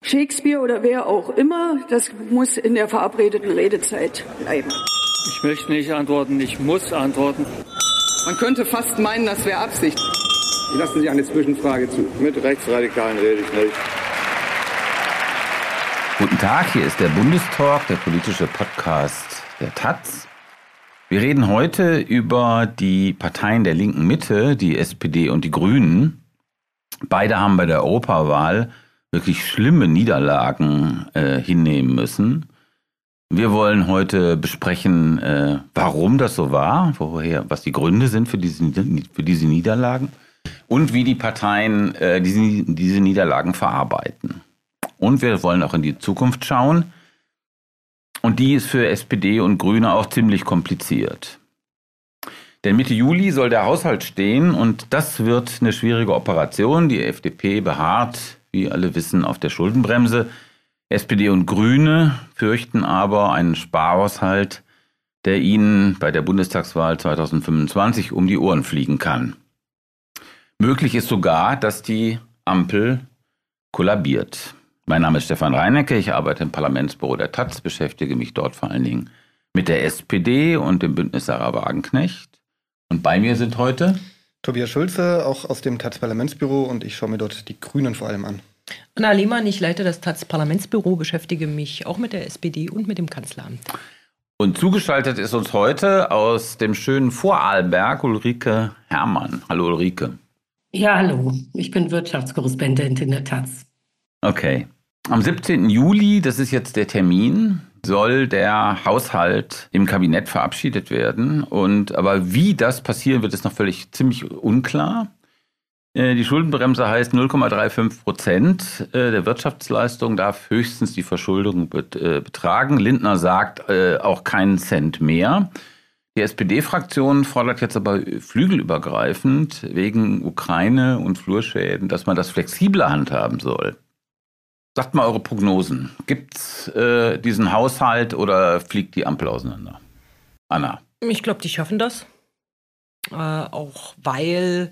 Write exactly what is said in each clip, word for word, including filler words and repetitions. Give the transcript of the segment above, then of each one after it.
Shakespeare oder wer auch immer, das muss in der verabredeten Redezeit bleiben. Ich möchte nicht antworten, ich muss antworten. Man könnte fast meinen, das wäre Absicht. Lassen Sie eine Zwischenfrage zu. Mit Rechtsradikalen rede ich nicht. Guten Tag, hier ist der Bundestalk, der politische Podcast der Taz. Wir reden heute über die Parteien der linken Mitte, die S P D und die Grünen. Beide haben bei der Europawahl wirklich schlimme Niederlagen äh, hinnehmen müssen. Wir wollen heute besprechen, äh, warum das so war, woher, was die Gründe sind für diese, für diese Niederlagen und wie die Parteien äh, diese, diese Niederlagen verarbeiten. Und wir wollen auch in die Zukunft schauen. Und die ist für S P D und Grüne auch ziemlich kompliziert. Denn Mitte Juli soll der Haushalt stehen und das wird eine schwierige Operation. Die F D P beharrt, wie alle wissen, auf der Schuldenbremse. S P D und Grüne fürchten aber einen Sparhaushalt, der ihnen bei der Bundestagswahl zwanzig fünfundzwanzig um die Ohren fliegen kann. Möglich ist sogar, dass die Ampel kollabiert. Mein Name ist Stefan Reinecke, ich arbeite im Parlamentsbüro der Taz, beschäftige mich dort vor allen Dingen mit der S P D und dem Bündnis Sarah Wagenknecht. Und bei mir sind heute Tobias Schulze, auch aus dem Taz-Parlamentsbüro, und ich schaue mir dort die Grünen vor allem an. Anna Lehmann, ich leite das Taz-Parlamentsbüro, beschäftige mich auch mit der S P D und mit dem Kanzleramt. Und zugeschaltet ist uns heute aus dem schönen Vorarlberg Ulrike Herrmann. Hallo Ulrike. Ja, hallo. Ich bin Wirtschaftskorrespondentin in der Taz. Okay. Am siebzehnten Juli, das ist jetzt der Termin, soll der Haushalt im Kabinett verabschiedet werden. Und aber wie das passieren wird, ist noch völlig ziemlich unklar. Die Schuldenbremse heißt null Komma fünfunddreißig Prozent der Wirtschaftsleistung darf höchstens die Verschuldung betragen. Lindner sagt auch keinen Cent mehr. Die S P D-Fraktion fordert jetzt aber flügelübergreifend wegen Ukraine und Flurschäden, dass man das flexibler handhaben soll. Sagt mal eure Prognosen. Gibt's äh, diesen Haushalt oder fliegt die Ampel auseinander? Anna? Ich glaube, die schaffen das. Äh, auch weil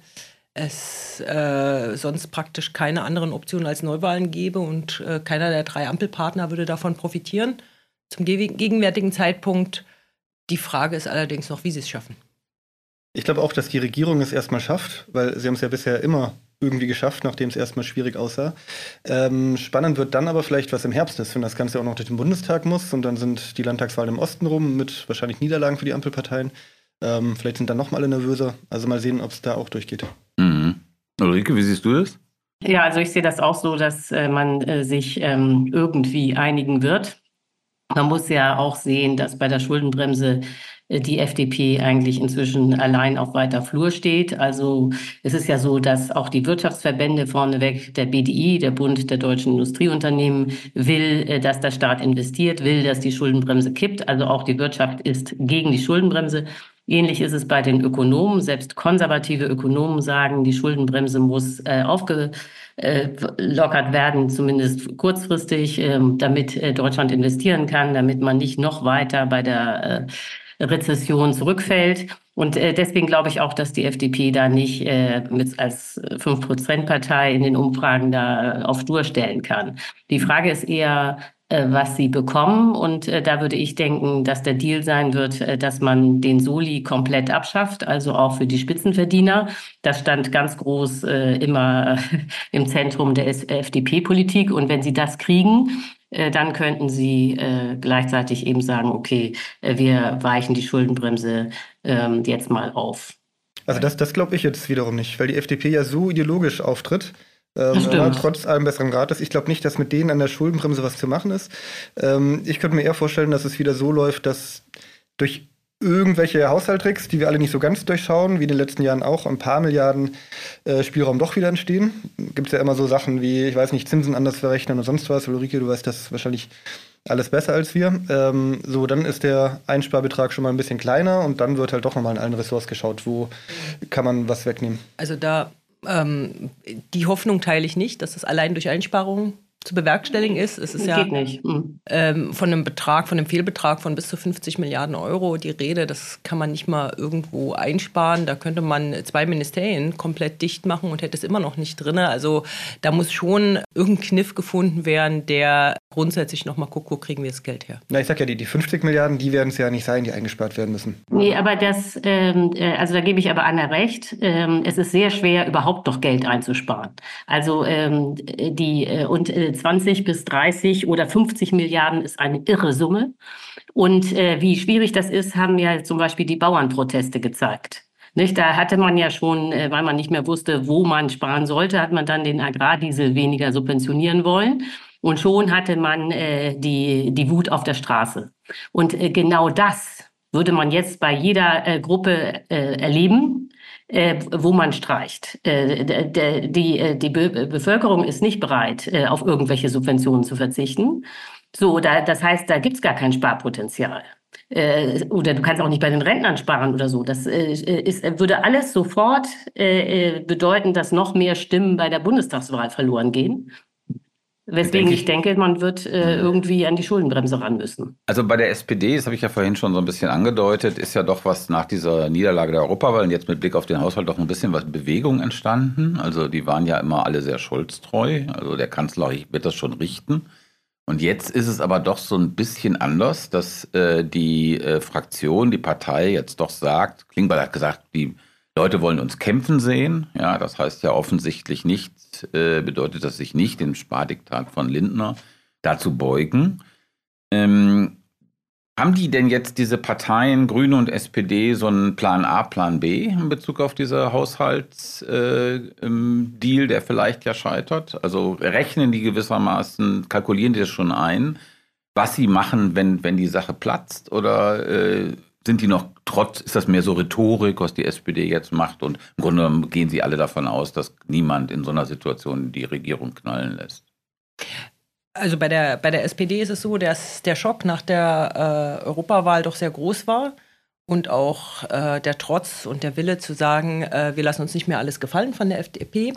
es äh, sonst praktisch keine anderen Optionen als Neuwahlen gäbe und äh, keiner der drei Ampelpartner würde davon profitieren. Zum ge- gegenwärtigen Zeitpunkt. Die Frage ist allerdings noch, wie sie es schaffen. Ich glaube auch, dass die Regierung es erstmal schafft, weil sie haben es ja bisher immer irgendwie geschafft, nachdem es erstmal schwierig aussah. Ähm, spannend wird dann aber vielleicht, was im Herbst ist, wenn das Ganze auch noch durch den Bundestag muss und dann sind die Landtagswahlen im Osten rum mit wahrscheinlich Niederlagen für die Ampelparteien. Ähm, vielleicht sind dann noch mal alle nervöser. Also mal sehen, ob es da auch durchgeht. Mhm. Ulrike, wie siehst du das? Ja, also ich sehe das auch so, dass äh, man äh, sich ähm, irgendwie einigen wird. Man muss ja auch sehen, dass bei der Schuldenbremse die F D P eigentlich inzwischen allein auf weiter Flur steht. Also es ist ja so, dass auch die Wirtschaftsverbände vorneweg, der B D I, der Bund der deutschen Industrieunternehmen, will, dass der Staat investiert, will, dass die Schuldenbremse kippt. Also auch die Wirtschaft ist gegen die Schuldenbremse. Ähnlich ist es bei den Ökonomen. Selbst konservative Ökonomen sagen, die Schuldenbremse muss äh, aufgelockert werden, zumindest kurzfristig, äh, damit äh, Deutschland investieren kann, damit man nicht noch weiter bei der äh, Rezession zurückfällt. Und äh, deswegen glaube ich auch, dass die F D P da nicht äh, mit als fünf Prozent Partei in den Umfragen da auf Stur stellen kann. Die Frage ist eher, äh, was sie bekommen. Und äh, da würde ich denken, dass der Deal sein wird, äh, dass man den Soli komplett abschafft, also auch für die Spitzenverdiener. Das stand ganz groß äh, immer äh, im Zentrum der F D P-Politik. Und wenn sie das kriegen, dann könnten sie äh, gleichzeitig eben sagen, okay, äh, wir weichen die Schuldenbremse ähm, jetzt mal auf. Also das, das glaube ich jetzt wiederum nicht, weil die F D P ja so ideologisch auftritt, ähm, trotz allem besseren Rates. Ich glaube nicht, dass mit denen an der Schuldenbremse was zu machen ist. Ähm, ich könnte mir eher vorstellen, dass es wieder so läuft, dass durch irgendwelche Haushaltstricks, die wir alle nicht so ganz durchschauen, wie in den letzten Jahren auch, ein paar Milliarden äh, Spielraum doch wieder entstehen. Gibt es ja immer so Sachen wie, ich weiß nicht, Zinsen anders verrechnen und sonst was. Ulrike, du weißt das wahrscheinlich alles besser als wir. Ähm, so, dann ist der Einsparbetrag schon mal ein bisschen kleiner und dann wird halt doch nochmal in allen Ressorts geschaut, wo kann man was wegnehmen. Also da, ähm, die Hoffnung teile ich nicht, dass das allein durch Einsparungen zu bewerkstelligen ist. Es ist ja Geht nicht. Mhm. ähm, von einem Betrag, von einem Fehlbetrag von bis zu fünfzig Milliarden Euro die Rede. Das kann man nicht mal irgendwo einsparen. Da könnte man zwei Ministerien komplett dicht machen und hätte es immer noch nicht drin. Also da muss schon irgendein Kniff gefunden werden, der grundsätzlich nochmal guckt, wo kriegen wir das Geld her. Na, ich sag ja, die, die fünfzig Milliarden, die werden es ja nicht sein, die eingespart werden müssen. Nee, aber das, ähm, also da gebe ich aber Anna recht. Ähm, es ist sehr schwer, überhaupt noch Geld einzusparen. Also ähm, die äh, und äh, zwanzig bis dreißig oder fünfzig Milliarden ist eine irre Summe. Und äh, wie schwierig das ist, haben ja zum Beispiel die Bauernproteste gezeigt. Nicht? Da hatte man ja schon, äh, weil man nicht mehr wusste, wo man sparen sollte, hat man dann den Agrardiesel weniger subventionieren wollen. Und schon hatte man äh, die, die Wut auf der Straße. Und äh, genau das würde man jetzt bei jeder äh, Gruppe äh, erleben, äh, wo man streicht. Äh, d- die die Be- Bevölkerung ist nicht bereit, äh, auf irgendwelche Subventionen zu verzichten. So, da, das heißt, da gibt's gar kein Sparpotenzial. Äh, oder du kannst auch nicht bei den Rentnern sparen oder so. Das äh, ist, würde alles sofort äh, bedeuten, dass noch mehr Stimmen bei der Bundestagswahl verloren gehen. Weswegen ich, ich denke, man wird äh, irgendwie an die Schuldenbremse ran müssen. Also bei der S P D, das habe ich ja vorhin schon so ein bisschen angedeutet, ist ja doch was nach dieser Niederlage der Europawahl und jetzt mit Blick auf den Haushalt doch ein bisschen was Bewegung entstanden. Also die waren ja immer alle sehr Scholz-treu. Also der Kanzler wird das schon richten. Und jetzt ist es aber doch so ein bisschen anders, dass äh, die äh, Fraktion, die Partei jetzt doch sagt, Klingbeil hat gesagt, die Leute wollen uns kämpfen sehen. Ja, das heißt ja offensichtlich nicht, äh, bedeutet das sich nicht, dem Spardiktat von Lindner dazu beugen. Ähm, haben die denn jetzt diese Parteien, Grüne und S P D, so einen Plan A, Plan B in Bezug auf diese Haushaltsdeal, äh, der vielleicht ja scheitert? Also rechnen die gewissermaßen, kalkulieren die das schon ein, was sie machen, wenn, wenn die Sache platzt? Oder äh, sind die noch trotz, ist das mehr so Rhetorik, was die S P D jetzt macht? Und im Grunde genommen gehen sie alle davon aus, dass niemand in so einer Situation die Regierung knallen lässt. Also bei der, bei der S P D ist es so, dass der Schock nach der äh, Europawahl doch sehr groß war. Und auch äh, der Trotz und der Wille zu sagen, äh, wir lassen uns nicht mehr alles gefallen von der F D P.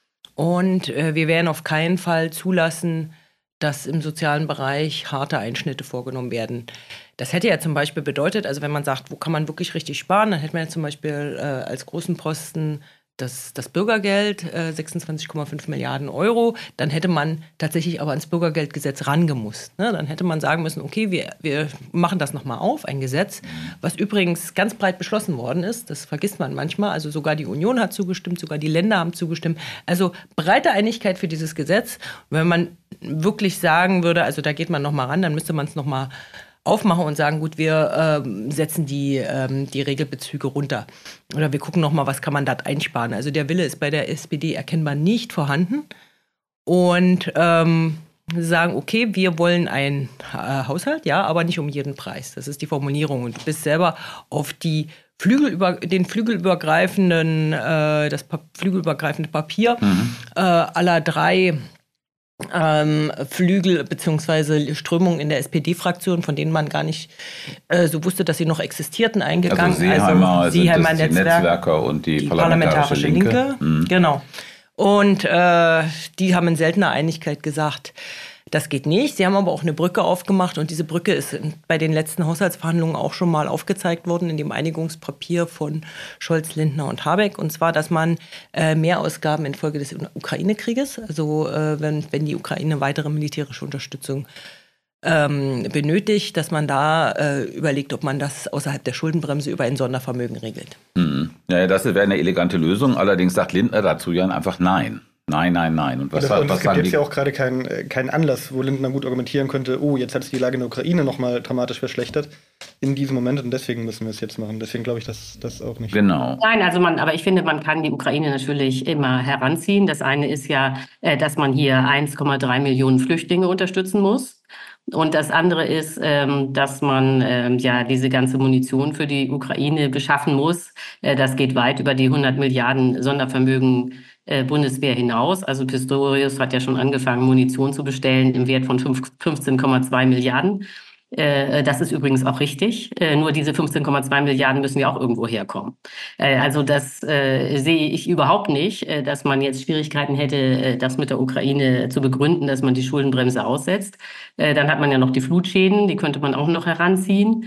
Und äh, wir werden auf keinen Fall zulassen, dass im sozialen Bereich harte Einschnitte vorgenommen werden. Das hätte ja zum Beispiel bedeutet, also wenn man sagt, wo kann man wirklich richtig sparen, dann hätte man ja zum Beispiel äh, als großen Posten das, das Bürgergeld, äh, sechsundzwanzig Komma fünf Milliarden Euro. Dann hätte man tatsächlich aber ans Bürgergeldgesetz rangemusst. Ne? Dann hätte man sagen müssen, okay, wir, wir machen das nochmal auf, ein Gesetz, was übrigens ganz breit beschlossen worden ist. Das vergisst man manchmal. Also sogar die Union hat zugestimmt, sogar die Länder haben zugestimmt. Also breite Einigkeit für dieses Gesetz. Und wenn man wirklich sagen würde, also da geht man nochmal ran, dann müsste man es nochmal aufmachen und sagen, gut, wir ähm, setzen die, ähm, die Regelbezüge runter. Oder wir gucken nochmal, was kann man da einsparen. Also der Wille ist bei der S P D erkennbar nicht vorhanden. Und ähm, sagen, okay, wir wollen einen äh, Haushalt, ja, aber nicht um jeden Preis. Das ist die Formulierung. Und du bist selber auf die Flügelüber, den flügelübergreifenden, äh, das pa- flügelübergreifende Papier mhm. äh, aller drei Ähm, Flügel bzw. Strömungen in der S P D-Fraktion, von denen man gar nicht äh, so wusste, dass sie noch existierten, eingegangen. Also Seeheimer, also Seeheimer sind das Netzwerk, die Netzwerker und die, die parlamentarische, parlamentarische Linke. Linke. Mhm. Genau. Und äh, die haben in seltener Einigkeit gesagt, das geht nicht. Sie haben aber auch eine Brücke aufgemacht und diese Brücke ist bei den letzten Haushaltsverhandlungen auch schon mal aufgezeigt worden in dem Einigungspapier von Scholz, Lindner und Habeck. Und zwar, dass man äh, Mehrausgaben infolge des Ukraine-Krieges, also äh, wenn, wenn die Ukraine weitere militärische Unterstützung ähm, benötigt, dass man da äh, überlegt, ob man das außerhalb der Schuldenbremse über ein Sondervermögen regelt. Mhm. Ja, das wäre eine elegante Lösung. Allerdings sagt Lindner dazu ja einfach nein. Nein, nein, nein. Und was, und das, und was es gibt jetzt die? ja auch gerade keinen kein Anlass, wo Lindner gut argumentieren könnte, oh, jetzt hat sich die Lage in der Ukraine nochmal dramatisch verschlechtert in diesem Moment und deswegen müssen wir es jetzt machen. Deswegen glaube ich, dass das auch nicht. Genau. Nein, also man, aber ich finde, man kann die Ukraine natürlich immer heranziehen. Das eine ist ja, dass man hier eins Komma drei Millionen Flüchtlinge unterstützen muss. Und das andere ist, ähm, dass man ähm, ja diese ganze Munition für die Ukraine beschaffen muss. Äh, das geht weit über die hundert Milliarden Sondervermögen äh, Bundeswehr hinaus. Also Pistorius hat ja schon angefangen, Munition zu bestellen im Wert von fünfzehn Komma zwei Milliarden. Äh, das ist übrigens auch richtig. Äh, nur diese fünfzehn Komma zwei Milliarden müssen ja auch irgendwo herkommen. Äh, also das äh, sehe ich überhaupt nicht, äh, dass man jetzt Schwierigkeiten hätte, äh, das mit der Ukraine zu begründen, dass man die Schuldenbremse aussetzt. Äh, dann hat man ja noch die Flutschäden, die könnte man auch noch heranziehen.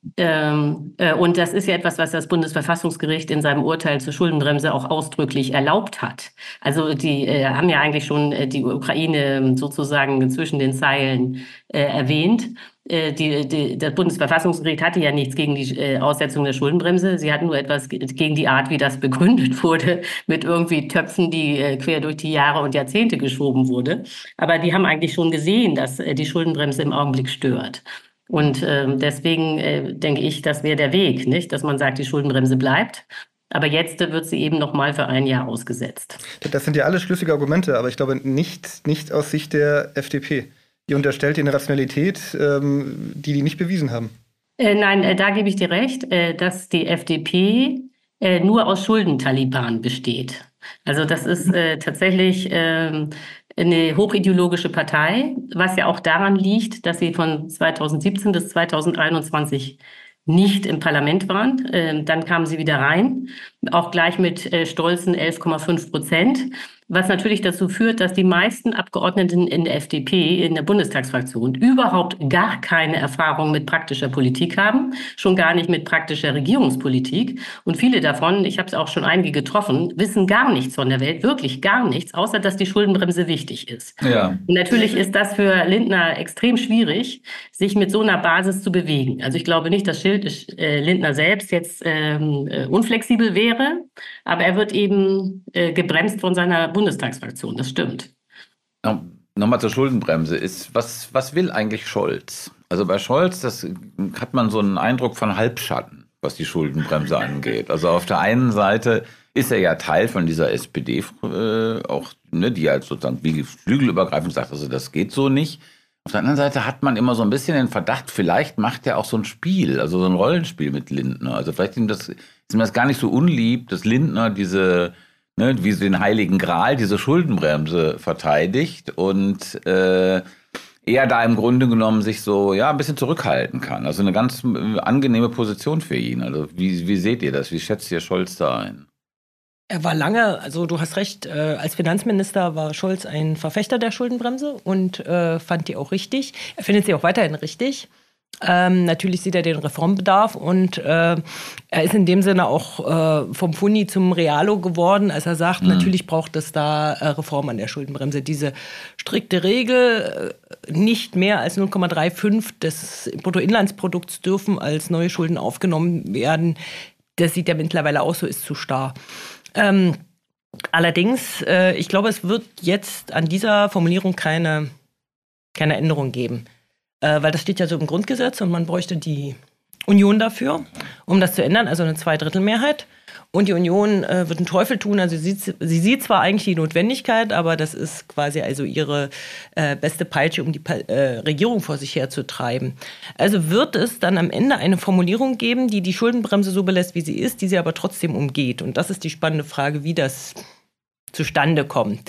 Ähm, äh, und das ist ja etwas, was das Bundesverfassungsgericht in seinem Urteil zur Schuldenbremse auch ausdrücklich erlaubt hat. Also die äh, haben ja eigentlich schon äh, die Ukraine sozusagen zwischen den Zeilen äh, erwähnt. Äh, die, die, das Bundesverfassungsgericht hatte ja nichts gegen die äh, Aussetzung der Schuldenbremse. Sie hatten nur etwas gegen die Art, wie das begründet wurde, mit irgendwie Töpfen, die äh, quer durch die Jahre und Jahrzehnte geschoben wurde. Aber die haben eigentlich schon gesehen, dass äh, die Schuldenbremse im Augenblick stört. Und äh, deswegen äh, denke ich, das wäre der Weg, nicht, dass man sagt, die Schuldenbremse bleibt. Aber jetzt äh, wird sie eben noch mal für ein Jahr ausgesetzt. Das sind ja alle schlüssige Argumente, aber ich glaube nicht, nicht aus Sicht der F D P. Ihr unterstellt ihnen Rationalität, ähm, die die nicht bewiesen haben. Äh, nein, äh, da gebe ich dir recht, äh, dass die F D P äh, nur aus Schuldentaliban besteht. Also das ist äh, tatsächlich äh, eine hochideologische Partei, was ja auch daran liegt, dass sie von zweitausendsiebzehn bis zweitausendeinundzwanzig nicht im Parlament waren. Äh, dann kamen sie wieder rein, auch gleich mit äh, stolzen elf Komma fünf Prozent. Was natürlich dazu führt, dass die meisten Abgeordneten in der F D P, in der Bundestagsfraktion, überhaupt gar keine Erfahrung mit praktischer Politik haben, schon gar nicht mit praktischer Regierungspolitik. Und viele davon, ich habe es auch schon einige getroffen, wissen gar nichts von der Welt, wirklich gar nichts, außer dass die Schuldenbremse wichtig ist. Ja. Und natürlich ist das für Lindner extrem schwierig, sich mit so einer Basis zu bewegen. Also ich glaube nicht, dass Schild, äh, Lindner selbst jetzt ähm, äh, unflexibel wäre, aber er wird eben äh, gebremst von seiner Bundestagsfraktion, das stimmt. No, Nochmal zur Schuldenbremse. Ist, was, was will eigentlich Scholz? Also bei Scholz, das hat man so einen Eindruck von Halbschatten, was die Schuldenbremse angeht. Also auf der einen Seite ist er ja Teil von dieser S P D, äh, auch, ne, die halt sozusagen wie flügelübergreifend sagt, also das geht so nicht. Auf der anderen Seite hat man immer so ein bisschen den Verdacht, vielleicht macht er auch so ein Spiel, also so ein Rollenspiel mit Lindner. Also vielleicht ist ihm das, ist ihm das gar nicht so unlieb, dass Lindner diese Ne, wie sie den Heiligen Gral, diese Schuldenbremse verteidigt und äh, er da im Grunde genommen sich so ja ein bisschen zurückhalten kann. Also eine ganz angenehme Position für ihn. Also wie, wie seht ihr das? Wie schätzt ihr Scholz da ein? Er war lange, also du hast recht, äh, als Finanzminister war Scholz ein Verfechter der Schuldenbremse und äh, fand die auch richtig. Er findet sie auch weiterhin richtig. Ähm, natürlich sieht er den Reformbedarf und äh, er ist in dem Sinne auch äh, vom Funi zum Realo geworden, als er sagt, mhm. natürlich braucht es da äh, Reform an der Schuldenbremse. Diese strikte Regel, äh, nicht mehr als null Komma fünfunddreißig des Bruttoinlandsprodukts dürfen als neue Schulden aufgenommen werden, das sieht ja mittlerweile auch so, ist zu starr. Ähm, allerdings, äh, ich glaube, es wird jetzt an dieser Formulierung keine, keine Änderung geben. Äh, weil das steht ja so im Grundgesetz und man bräuchte die Union dafür, um das zu ändern, also eine Zweidrittelmehrheit. Und die Union äh, wird einen Teufel tun, also sie, sie sieht zwar eigentlich die Notwendigkeit, aber das ist quasi also ihre äh, beste Peitsche, um die äh, Regierung vor sich herzutreiben. Also wird es dann am Ende eine Formulierung geben, die die Schuldenbremse so belässt, wie sie ist, die sie aber trotzdem umgeht. Und das ist die spannende Frage, wie das zustande kommt.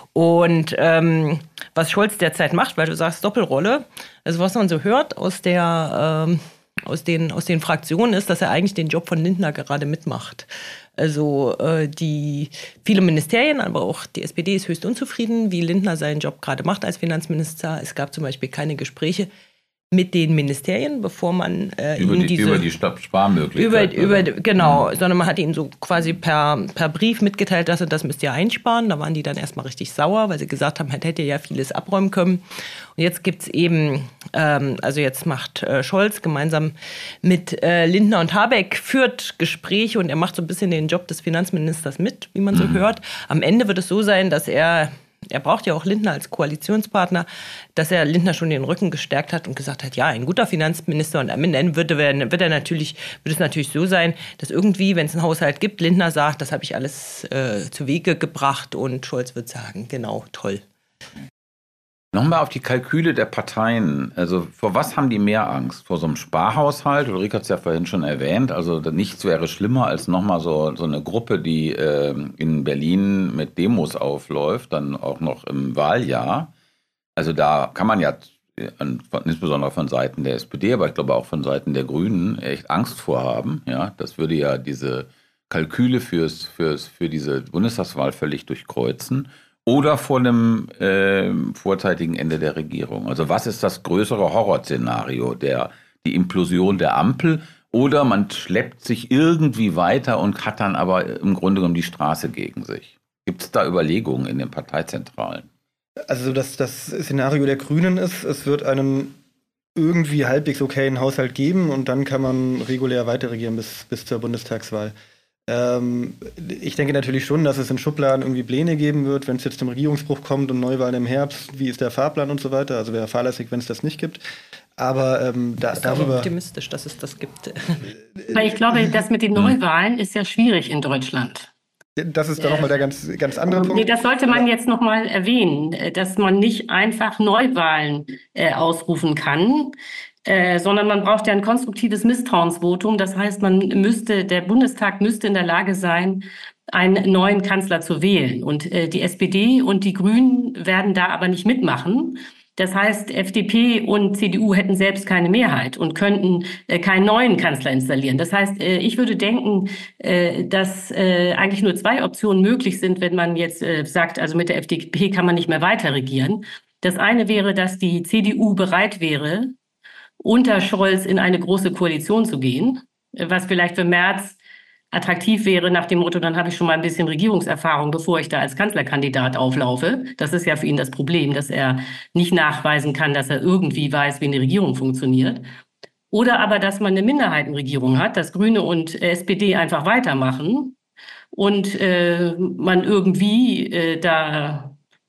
Und ähm, was Scholz derzeit macht, weil du sagst Doppelrolle, also was man so hört aus der ähm, aus den aus den Fraktionen ist, dass er eigentlich den Job von Lindner gerade mitmacht. Also äh, die viele Ministerien, aber auch die S P D ist höchst unzufrieden, wie Lindner seinen Job gerade macht als Finanzminister. Es gab zum Beispiel keine Gespräche mit den Ministerien, bevor man äh, über, die, diese, über die Sparmöglichkeit. Über, über, genau, mhm. sondern man hat ihnen so quasi per, per Brief mitgeteilt, dass das müsst ihr einsparen. Da waren die dann erstmal richtig sauer, weil sie gesagt haben, hätte ihr ja vieles abräumen können. Und jetzt gibt's eben, ähm, also jetzt macht äh, Scholz gemeinsam mit äh, Lindner und Habeck, führt Gespräche und er macht so ein bisschen den Job des Finanzministers mit, wie man so mhm. hört. Am Ende wird es so sein, dass er Er braucht ja auch Lindner als Koalitionspartner, dass er Lindner schon den Rücken gestärkt hat und gesagt hat, ja, ein guter Finanzminister. Und am Ende wird er, wird er natürlich, wird es natürlich so sein, dass irgendwie, wenn es einen Haushalt gibt, Lindner sagt, das habe ich alles äh, zu Wege gebracht und Scholz wird sagen, genau, toll. Nochmal auf die Kalküle der Parteien. Also vor was haben die mehr Angst? Vor so einem Sparhaushalt? Ulrike hat es ja vorhin schon erwähnt. Also nichts wäre schlimmer als nochmal so, so eine Gruppe, die äh, in Berlin mit Demos aufläuft, dann auch noch im Wahljahr. Also da kann man ja insbesondere von Seiten der S P D, aber ich glaube auch von Seiten der Grünen, echt Angst vorhaben. Ja, das würde ja diese Kalküle fürs, fürs, für diese Bundestagswahl völlig durchkreuzen. Oder vor einem äh, vorzeitigen Ende der Regierung. Also was ist das größere Horrorszenario? Der, die Implosion der Ampel? Oder man schleppt sich irgendwie weiter und hat dann aber im Grunde genommen die Straße gegen sich? Gibt es da Überlegungen in den Parteizentralen? Also das, das Szenario der Grünen ist, es wird einen irgendwie halbwegs okayen Haushalt geben und dann kann man regulär weiterregieren bis, bis zur Bundestagswahl. Ähm, ich denke natürlich schon, dass es in Schubladen irgendwie Pläne geben wird, wenn es jetzt zum Regierungsbruch kommt und Neuwahlen im Herbst, wie ist der Fahrplan und so weiter. Also wäre fahrlässig, wenn es das nicht gibt. Aber ähm, da, das ist darüber... optimistisch, dass es das gibt. Weil ich glaube, das mit den Neuwahlen ist ja schwierig in Deutschland. Das ist dann nochmal der ganz, ganz andere Punkt. Nee, das sollte man jetzt nochmal erwähnen, dass man nicht einfach Neuwahlen äh, ausrufen kann, äh, sondern man braucht ja ein konstruktives Misstrauensvotum. Das heißt, man müsste, der Bundestag müsste in der Lage sein, einen neuen Kanzler zu wählen. Und äh, die S P D und die Grünen werden da aber nicht mitmachen. Das heißt, F D P und C D U hätten selbst keine Mehrheit und könnten äh, keinen neuen Kanzler installieren. Das heißt, äh, ich würde denken, äh, dass äh, eigentlich nur zwei Optionen möglich sind, wenn man jetzt äh, sagt, also mit der F D P kann man nicht mehr weiter regieren. Das eine wäre, dass die C D U bereit wäre, unter Scholz in eine große Koalition zu gehen, was vielleicht für Merz attraktiv wäre nach dem Motto, dann habe ich schon mal ein bisschen Regierungserfahrung, bevor ich da als Kanzlerkandidat auflaufe. Das ist ja für ihn das Problem, dass er nicht nachweisen kann, dass er irgendwie weiß, wie eine Regierung funktioniert. Oder aber, dass man eine Minderheitenregierung hat, dass Grüne und S P D einfach weitermachen und äh, man irgendwie äh, da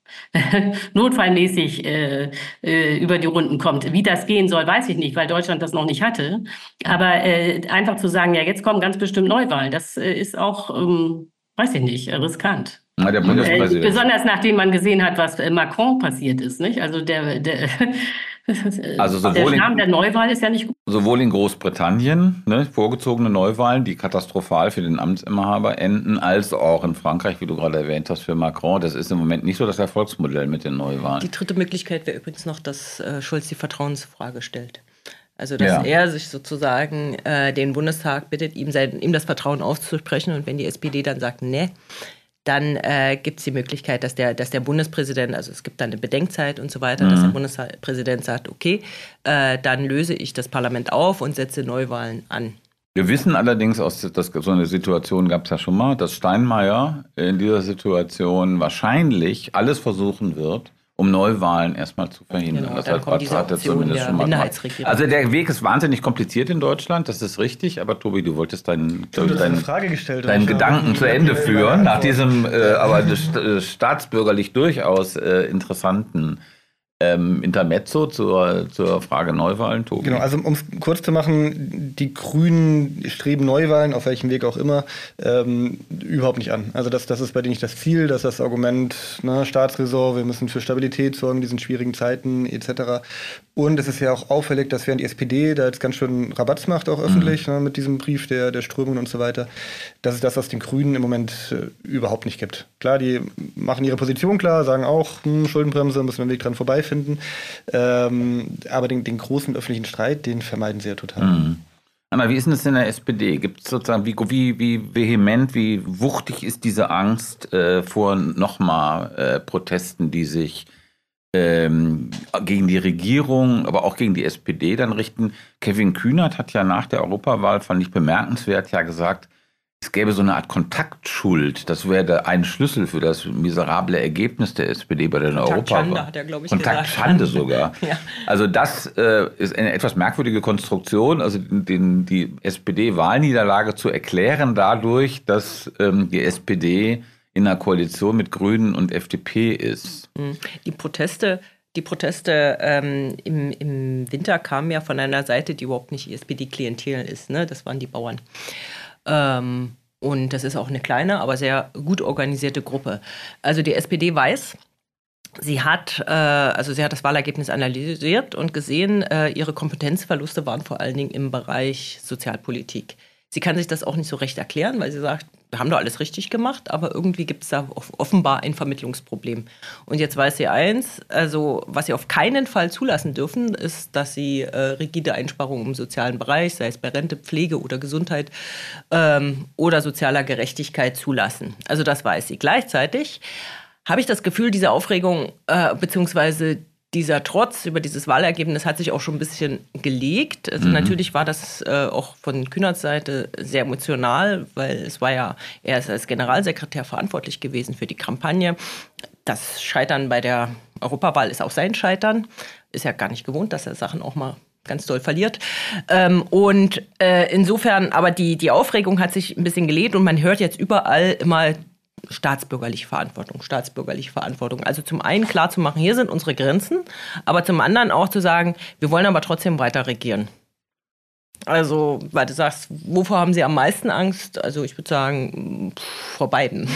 notfallmäßig äh, äh, über die Runden kommt. Wie das gehen soll, weiß ich nicht, weil Deutschland das noch nicht hatte. Aber äh, einfach zu sagen, ja, jetzt kommen ganz bestimmt Neuwahlen, das äh, ist auch, ähm, weiß ich nicht, riskant. Na, der Bundespräsident. Äh, besonders nachdem man gesehen hat, was äh, Macron passiert ist, nicht? Also der, der Also sowohl der Charme der Neuwahl ist ja nicht gut. Sowohl in Großbritannien, ne, vorgezogene Neuwahlen, die katastrophal für den Amtsinhaber enden, als auch in Frankreich, wie du gerade erwähnt hast, für Macron. Das ist im Moment nicht so das Erfolgsmodell mit den Neuwahlen. Die dritte Möglichkeit wäre übrigens noch, dass äh, Scholz die Vertrauensfrage stellt. Also dass ja. er sich sozusagen äh, den Bundestag bittet, ihm, sein, ihm das Vertrauen auszusprechen. Und wenn die S P D dann sagt, nee, dann äh, gibt es die Möglichkeit, dass der, dass der Bundespräsident, also es gibt dann eine Bedenkzeit und so weiter, mhm. dass der Bundespräsident sagt, okay, äh, dann löse ich das Parlament auf und setze Neuwahlen an. Wir wissen allerdings, aus, dass so eine Situation gab es ja schon mal, dass Steinmeier in dieser Situation wahrscheinlich alles versuchen wird, um Neuwahlen erstmal zu verhindern. Genau, das dann hat, kommt diese hat er Option zumindest der schon mal Minderheitsregierung. Also der Weg ist wahnsinnig kompliziert in Deutschland, das ist richtig, aber Tobi, du wolltest deinen, du deinen, Frage gestellt, deinen Gedanken zu Ende führen, nach diesem äh, aber äh, staatsbürgerlich durchaus äh, interessanten Ähm, Intermezzo zur, zur Frage Neuwahlen, Tobi. Genau, also um es kurz zu machen, die Grünen streben Neuwahlen, auf welchem Weg auch immer, ähm, überhaupt nicht an. Also das, das ist bei denen nicht das Ziel, das ist das Argument, ne, Staatsräson, wir müssen für Stabilität sorgen in diesen schwierigen Zeiten et cetera. Und es ist ja auch auffällig, dass während die S P D da jetzt ganz schön Rabatz macht, auch öffentlich, mhm. ne, mit diesem Brief der, der Strömungen und so weiter, das ist das, was den Grünen im Moment äh, überhaupt nicht gibt. Klar, die machen ihre Position klar, sagen auch, hm, Schuldenbremse, müssen wir einen Weg dran vorbeifinden. Ähm, aber den, den großen öffentlichen Streit, den vermeiden sie ja total. Mhm. Anna, wie ist denn das in der S P D? Gibt es sozusagen, wie, wie, wie vehement, wie wuchtig ist diese Angst äh, vor nochmal äh, Protesten, die sich ähm, gegen die Regierung, aber auch gegen die S P D dann richten? Kevin Kühnert hat ja nach der Europawahl, fand ich bemerkenswert, ja gesagt, es gäbe so eine Art Kontaktschuld. Das wäre ein Schlüssel für das miserable Ergebnis der S P D bei der Europawahl. Kontaktschande hat er, glaube ich, Kontaktschande gesagt. sogar. Ja. Also das äh, ist eine etwas merkwürdige Konstruktion, also den, die S P D-Wahlniederlage zu erklären dadurch, dass ähm, die S P D in einer Koalition mit Grünen und F D P ist. Die Proteste Die Proteste ähm, im, im Winter kamen ja von einer Seite, die überhaupt nicht S P D-Klientel ist. Ne? Das waren die Bauern. Ähm, und das ist auch eine kleine, aber sehr gut organisierte Gruppe. Also die S P D weiß, sie hat, äh, also sie hat das Wahlergebnis analysiert und gesehen, äh, ihre Kompetenzverluste waren vor allen Dingen im Bereich Sozialpolitik. Sie kann sich das auch nicht so recht erklären, weil sie sagt, wir haben doch alles richtig gemacht, aber irgendwie gibt es da offenbar ein Vermittlungsproblem. Und jetzt weiß sie eins, also was sie auf keinen Fall zulassen dürfen, ist, dass sie äh, rigide Einsparungen im sozialen Bereich, sei es bei Rente, Pflege oder Gesundheit ähm, oder sozialer Gerechtigkeit zulassen. Also das weiß sie. Gleichzeitig habe ich das Gefühl, diese Aufregung äh, beziehungsweise dieser Trotz über dieses Wahlergebnis hat sich auch schon ein bisschen gelegt. Also mhm. natürlich war das äh, auch von Künnerts Seite sehr emotional, weil es war ja, er ist als Generalsekretär verantwortlich gewesen für die Kampagne. Das Scheitern bei der Europawahl ist auch sein Scheitern. Ist ja gar nicht gewohnt, dass er Sachen auch mal ganz doll verliert. Ähm, und äh, insofern, aber die, die Aufregung hat sich ein bisschen gelegt und man hört jetzt überall immer staatsbürgerliche Verantwortung, staatsbürgerliche Verantwortung. Also zum einen klar zu machen, hier sind unsere Grenzen, aber zum anderen auch zu sagen, wir wollen aber trotzdem weiter regieren. Also, weil du sagst, wovor haben Sie am meisten Angst? Also ich würde sagen, pff, vor beiden.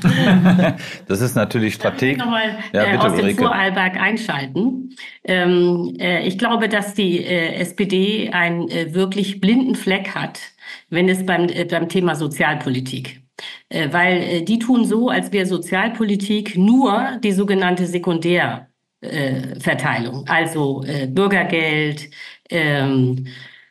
Das ist natürlich strategisch. Ich nochmal ja, äh, aus dem Vorarlberg einschalten. Ähm, äh, ich glaube, dass die äh, S P D einen äh, wirklich blinden Fleck hat, wenn es beim, äh, beim Thema Sozialpolitik Äh, weil äh, die tun so, als wäre Sozialpolitik nur die sogenannte Sekundärverteilung, äh, also äh, Bürgergeld, ähm,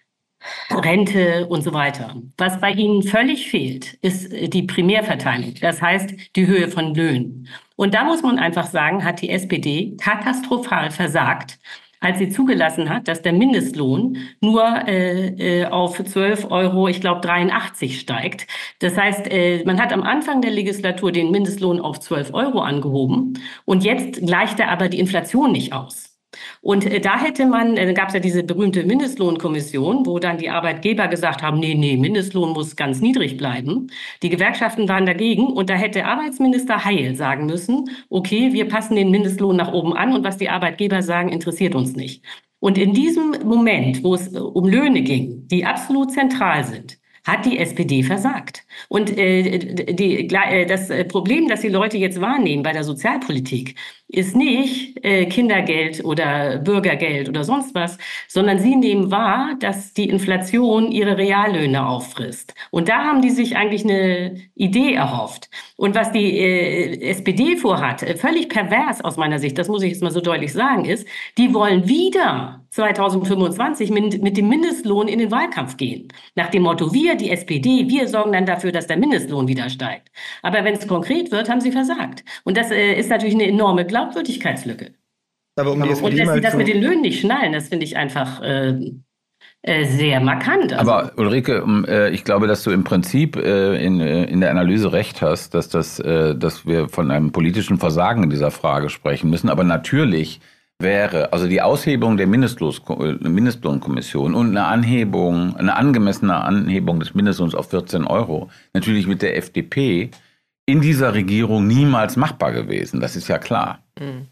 Rente und so weiter. Was bei ihnen völlig fehlt, ist äh, die Primärverteilung, das heißt die Höhe von Löhnen. Und da muss man einfach sagen, hat die S P D katastrophal versagt, als sie zugelassen hat, dass der Mindestlohn nur äh, äh, auf zwölf Euro, ich glaube, dreiundachtzig steigt. Das heißt, äh, man hat am Anfang der Legislatur den Mindestlohn auf zwölf Euro angehoben und jetzt gleicht er aber die Inflation nicht aus. Und äh, da hätte man, äh, gab es ja diese berühmte Mindestlohnkommission, wo dann die Arbeitgeber gesagt haben, nee, nee, Mindestlohn muss ganz niedrig bleiben. Die Gewerkschaften waren dagegen und da hätte Arbeitsminister Heil sagen müssen, okay, wir passen den Mindestlohn nach oben an und was die Arbeitgeber sagen, interessiert uns nicht. Und in diesem Moment, wo es um Löhne ging, die absolut zentral sind, hat die S P D versagt. Und äh, die, äh, das Problem, das die Leute jetzt wahrnehmen bei der Sozialpolitik, ist nicht äh, Kindergeld oder Bürgergeld oder sonst was, sondern sie nehmen wahr, dass die Inflation ihre Reallöhne auffrisst. Und da haben die sich eigentlich eine Idee erhofft. Und was die äh, S P D vorhat, äh, völlig pervers aus meiner Sicht, das muss ich jetzt mal so deutlich sagen, ist, die wollen wieder zweitausendfünfundzwanzig mit, mit dem Mindestlohn in den Wahlkampf gehen. Nach dem Motto, wir, die S P D, wir sorgen dann dafür, dass der Mindestlohn wieder steigt. Aber wenn es konkret wird, haben sie versagt. Und das äh, ist natürlich eine enorme Glaubwürdigkeitslücke. Aber um die S P D und dass mal sie das zu... mit den Löhnen nicht schnallen, das finde ich einfach äh, äh, sehr markant. Also aber Ulrike, äh, ich glaube, dass du im Prinzip äh, in, in der Analyse recht hast, dass, das, äh, dass wir von einem politischen Versagen in dieser Frage sprechen müssen. Aber natürlich wäre, also die Aushebung der Mindestlohnkommission und eine Anhebung, eine angemessene Anhebung des Mindestlohns auf vierzehn Euro natürlich mit der F D P in dieser Regierung niemals machbar gewesen. Das ist ja klar. Mhm.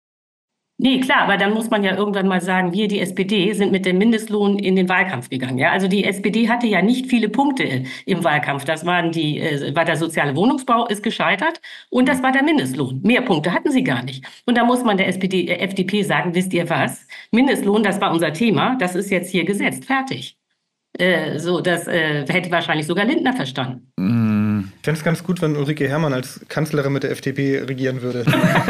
Nee, klar, aber dann muss man ja irgendwann mal sagen, wir, die S P D, sind mit dem Mindestlohn in den Wahlkampf gegangen. Ja, also die S P D hatte ja nicht viele Punkte im Wahlkampf. Das waren die, äh, war der soziale Wohnungsbau ist gescheitert und das war der Mindestlohn. Mehr Punkte hatten sie gar nicht. Und da muss man der S P D, äh, F D P sagen, wisst ihr was? Mindestlohn, das war unser Thema, das ist jetzt hier gesetzt, fertig. Äh, so, das äh, hätte wahrscheinlich sogar Lindner verstanden. Ich fände es ganz gut, wenn Ulrike Herrmann als Kanzlerin mit der F D P regieren würde.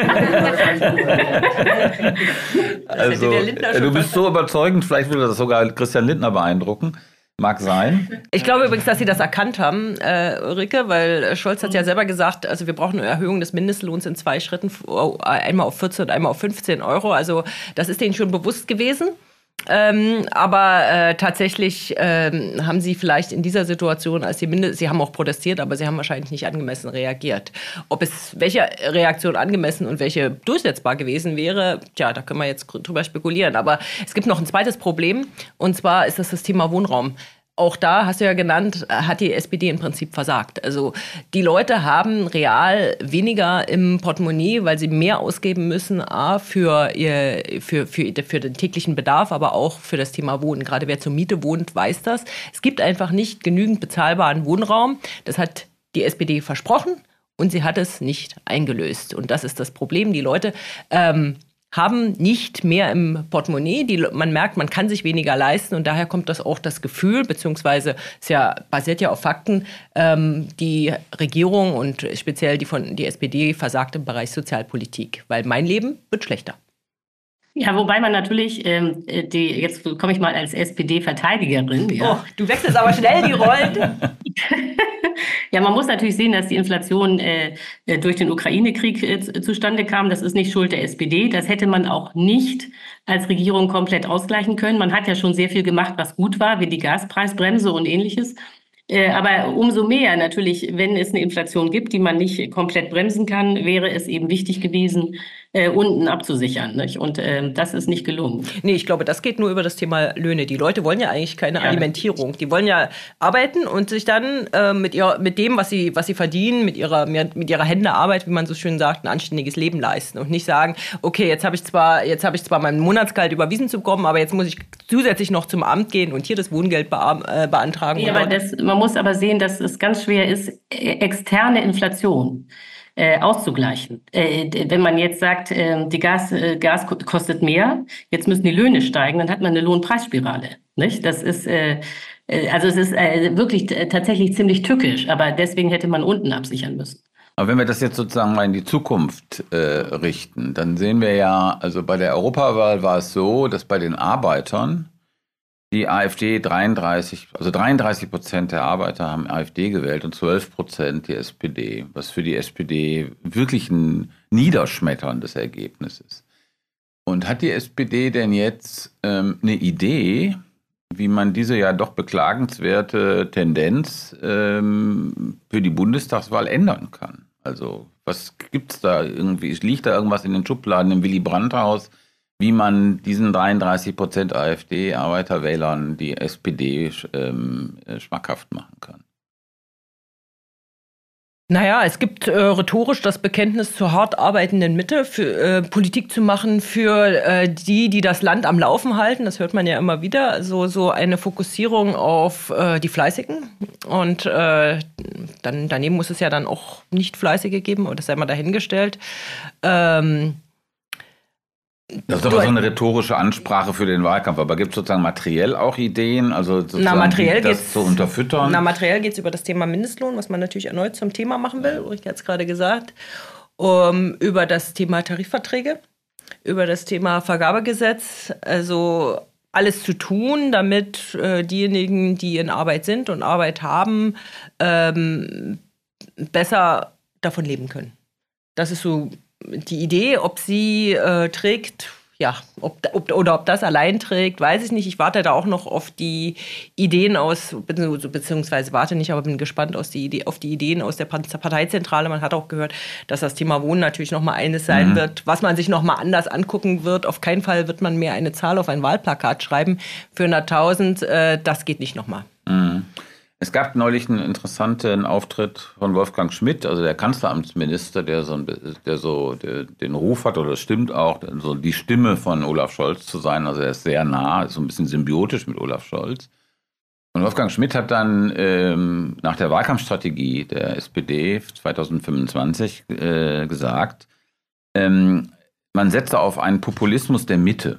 Also, du bist so überzeugend, vielleicht würde das sogar Christian Lindner beeindrucken. Mag sein. Ich glaube übrigens, dass Sie das erkannt haben, äh, Ulrike, weil Scholz hat ja selber gesagt, also wir brauchen eine Erhöhung des Mindestlohns in zwei Schritten, einmal auf vierzehn und einmal auf fünfzehn Euro. Also das ist denen schon bewusst gewesen. Ähm, aber äh, tatsächlich ähm, haben sie vielleicht in dieser Situation, als sie Mindest, sie haben auch protestiert, aber sie haben wahrscheinlich nicht angemessen reagiert. Ob es welche Reaktion angemessen und welche durchsetzbar gewesen wäre, tja, da können wir jetzt drüber spekulieren. Aber es gibt noch ein zweites Problem, und zwar ist das das Thema Wohnraum. Auch da, hast du ja genannt, hat die S P D im Prinzip versagt. Also die Leute haben real weniger im Portemonnaie, weil sie mehr ausgeben müssen, a, für, ihr, für, für, für den täglichen Bedarf, aber auch für das Thema Wohnen. Gerade wer zur Miete wohnt, weiß das. Es gibt einfach nicht genügend bezahlbaren Wohnraum. Das hat die S P D versprochen und sie hat es nicht eingelöst. Und das ist das Problem. Die Leute ähm, haben nicht mehr im Portemonnaie. Die, man merkt, man kann sich weniger leisten und daher kommt das auch das Gefühl, beziehungsweise es ja, basiert ja auf Fakten, ähm, die Regierung und speziell die von die S P D versagt im Bereich Sozialpolitik, weil mein Leben wird schlechter. Ja, wobei man natürlich, ähm, die, jetzt komme ich mal als S P D-Verteidigerin. Ja. Oh, du wechselst aber schnell die Rollen. Ja, man muss natürlich sehen, dass die Inflation äh, durch den Ukraine-Krieg äh, zustande kam. Das ist nicht Schuld der S P D. Das hätte man auch nicht als Regierung komplett ausgleichen können. Man hat ja schon sehr viel gemacht, was gut war, wie die Gaspreisbremse und Ähnliches. Äh, aber umso mehr natürlich, wenn es eine Inflation gibt, die man nicht komplett bremsen kann, wäre es eben wichtig gewesen, äh, unten abzusichern. Nicht? Und äh, das ist nicht gelungen. Nee, ich glaube, das geht nur über das Thema Löhne. Die Leute wollen ja eigentlich keine ja, Alimentierung. Die wollen ja arbeiten und sich dann äh, mit, ihrer, mit dem, was sie, was sie verdienen, mit ihrer, mit ihrer Hände Arbeit, wie man so schön sagt, ein anständiges Leben leisten. Und nicht sagen, okay, jetzt habe ich zwar, jetzt habe ich zwar mein Monatsgehalt überwiesen zu bekommen, aber jetzt muss ich zusätzlich noch zum Amt gehen und hier das Wohngeld bea- äh, beantragen. Ja, aber das, man muss aber sehen, dass es ganz schwer ist, externe Inflation Äh, auszugleichen. Äh, wenn man jetzt sagt, äh, die Gas, äh, Gas kostet mehr, jetzt müssen die Löhne steigen, dann hat man eine Lohnpreisspirale. Nicht? Das ist, äh, äh, also es ist äh, wirklich t- tatsächlich ziemlich tückisch, aber deswegen hätte man unten absichern müssen. Aber wenn wir das jetzt sozusagen mal in die Zukunft äh, richten, dann sehen wir ja, also bei der Europawahl war es so, dass bei den Arbeitern die AfD dreiunddreißig, also dreiunddreißig Prozent der Arbeiter haben AfD gewählt und zwölf Prozent die S P D, was für die S P D wirklich ein niederschmetterndes Ergebnis ist. Und hat die S P D denn jetzt ähm, eine Idee, wie man diese ja doch beklagenswerte Tendenz ähm, für die Bundestagswahl ändern kann? Also was gibt's da irgendwie? Liegt da irgendwas in den Schubladen im Willy Brandt-Haus, wie man diesen dreiunddreißig Prozent AfD-Arbeiterwählern die S P D ähm, schmackhaft machen kann? Naja, es gibt äh, rhetorisch das Bekenntnis zur hart arbeitenden Mitte, für äh, Politik zu machen für äh, die, die das Land am Laufen halten. Das hört man ja immer wieder. Also so eine Fokussierung auf äh, die Fleißigen. Und äh, dann daneben muss es ja dann auch nicht Fleißige geben, und das sei mal dahingestellt. Ähm, Das ist aber so eine rhetorische Ansprache für den Wahlkampf. Aber gibt es sozusagen materiell auch Ideen, also sozusagen na, materiell das geht's, zu unterfüttern? Na, materiell geht es über das Thema Mindestlohn, was man natürlich erneut zum Thema machen will, Ulrike hat es gerade gesagt, um, über das Thema Tarifverträge, über das Thema Vergabegesetz, also alles zu tun, damit äh, diejenigen, die in Arbeit sind und Arbeit haben, ähm, besser davon leben können. Das ist so die Idee. Ob sie äh, trägt, ja, ob, ob, oder ob das allein trägt, weiß ich nicht. Ich warte da auch noch auf die Ideen aus, beziehungsweise warte nicht, aber bin gespannt aus die Idee, auf die Ideen aus der Parteizentrale. Man hat auch gehört, dass das Thema Wohnen natürlich noch mal eines sein mhm. wird, was man sich noch mal anders angucken wird. Auf keinen Fall wird man mehr eine Zahl auf ein Wahlplakat schreiben für hunderttausend. Äh, das geht nicht noch mal. Mhm. Es gab neulich einen interessanten Auftritt von Wolfgang Schmidt, also der Kanzleramtsminister, der so, ein, der so der, den Ruf hat, oder das stimmt auch, so die Stimme von Olaf Scholz zu sein. Also er ist sehr nah, ist so ein bisschen symbiotisch mit Olaf Scholz. Und Wolfgang Schmidt hat dann ähm, nach der Wahlkampfstrategie der S P D zwanzig fünfundzwanzig äh, gesagt, ähm, man setze auf einen Populismus der Mitte.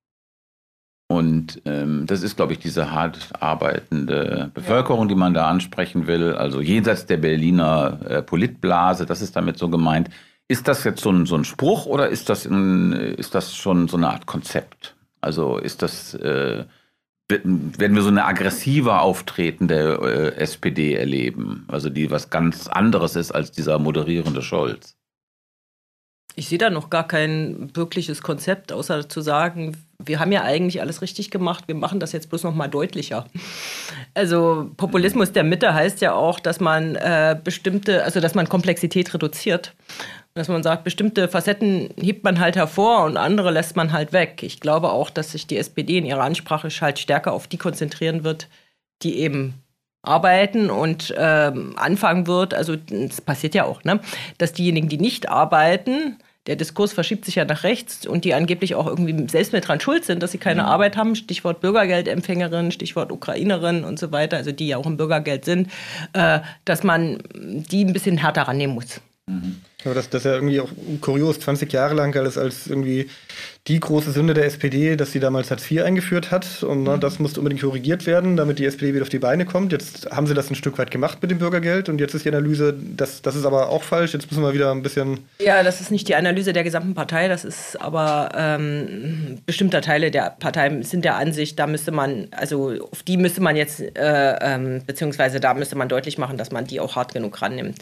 Und ähm, das ist, glaube ich, diese hart arbeitende Bevölkerung, die man da ansprechen will. Also jenseits der Berliner äh, Politblase, das ist damit so gemeint. Ist das jetzt so ein, so ein Spruch oder ist das, ein, ist das schon so eine Art Konzept? Also ist das, äh, werden wir so eine aggressiver auftretende äh, S P D erleben? Also die was ganz anderes ist als dieser moderierende Scholz? Ich sehe da noch gar kein wirkliches Konzept, außer zu sagen, wir haben ja eigentlich alles richtig gemacht, wir machen das jetzt bloß noch mal deutlicher. Also Populismus der Mitte heißt ja auch, dass man äh, bestimmte, also dass man Komplexität reduziert. Dass man sagt, bestimmte Facetten hebt man halt hervor und andere lässt man halt weg. Ich glaube auch, dass sich die S P D in ihrer Ansprache halt stärker auf die konzentrieren wird, die eben arbeiten und ähm, anfangen wird, also das passiert ja auch, ne, dass diejenigen, die nicht arbeiten, der Diskurs verschiebt sich ja nach rechts und die angeblich auch irgendwie selbst mit dran schuld sind, dass sie keine mhm. Arbeit haben, Stichwort Bürgergeldempfängerin, Stichwort Ukrainerin und so weiter, also die ja auch im Bürgergeld sind, äh, dass man die ein bisschen härter rannehmen muss. Mhm. Aber das, das ist ja irgendwie auch kurios, zwanzig Jahre lang galt es als irgendwie die große Sünde der S P D, dass sie damals Hartz vier eingeführt hat. Und ne, das musste unbedingt korrigiert werden, damit die S P D wieder auf die Beine kommt. Jetzt haben sie das ein Stück weit gemacht mit dem Bürgergeld. Und jetzt ist die Analyse, das, das ist aber auch falsch. Jetzt müssen wir wieder ein bisschen... Ja, das ist nicht die Analyse der gesamten Partei. Das ist aber ähm, bestimmter Teile der Partei sind der Ansicht, da müsste man, also auf die müsste man jetzt, äh, ähm, beziehungsweise da müsste man deutlich machen, dass man die auch hart genug rannimmt.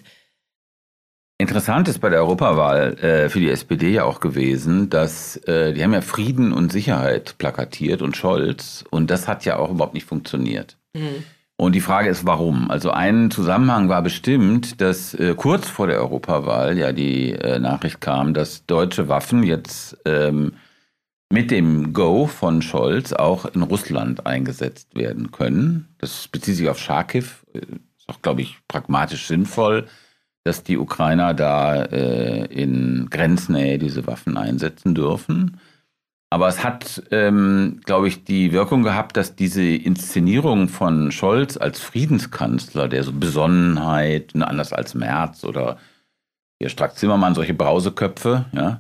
Interessant ist bei der Europawahl äh, für die S P D ja auch gewesen, dass äh, die haben ja Frieden und Sicherheit plakatiert und Scholz und das hat ja auch überhaupt nicht funktioniert. Mhm. Und die Frage ist, warum? Also ein Zusammenhang war bestimmt, dass äh, kurz vor der Europawahl ja die äh, Nachricht kam, dass deutsche Waffen jetzt ähm, mit dem Go von Scholz auch in Russland eingesetzt werden können. Das bezieht sich auf Charkiw, ist auch, glaube ich, pragmatisch sinnvoll, dass die Ukrainer da äh, in Grenznähe diese Waffen einsetzen dürfen. Aber es hat, ähm, glaube ich, die Wirkung gehabt, dass diese Inszenierung von Scholz als Friedenskanzler, der so Besonnenheit, ne, anders als Merz oder hier Strack-Zimmermann, solche Brauseköpfe, ja,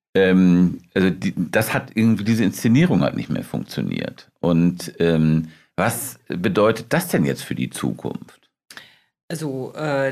ähm, also die, das hat irgendwie, diese Inszenierung hat nicht mehr funktioniert. Und ähm, was bedeutet das denn jetzt für die Zukunft? Also, äh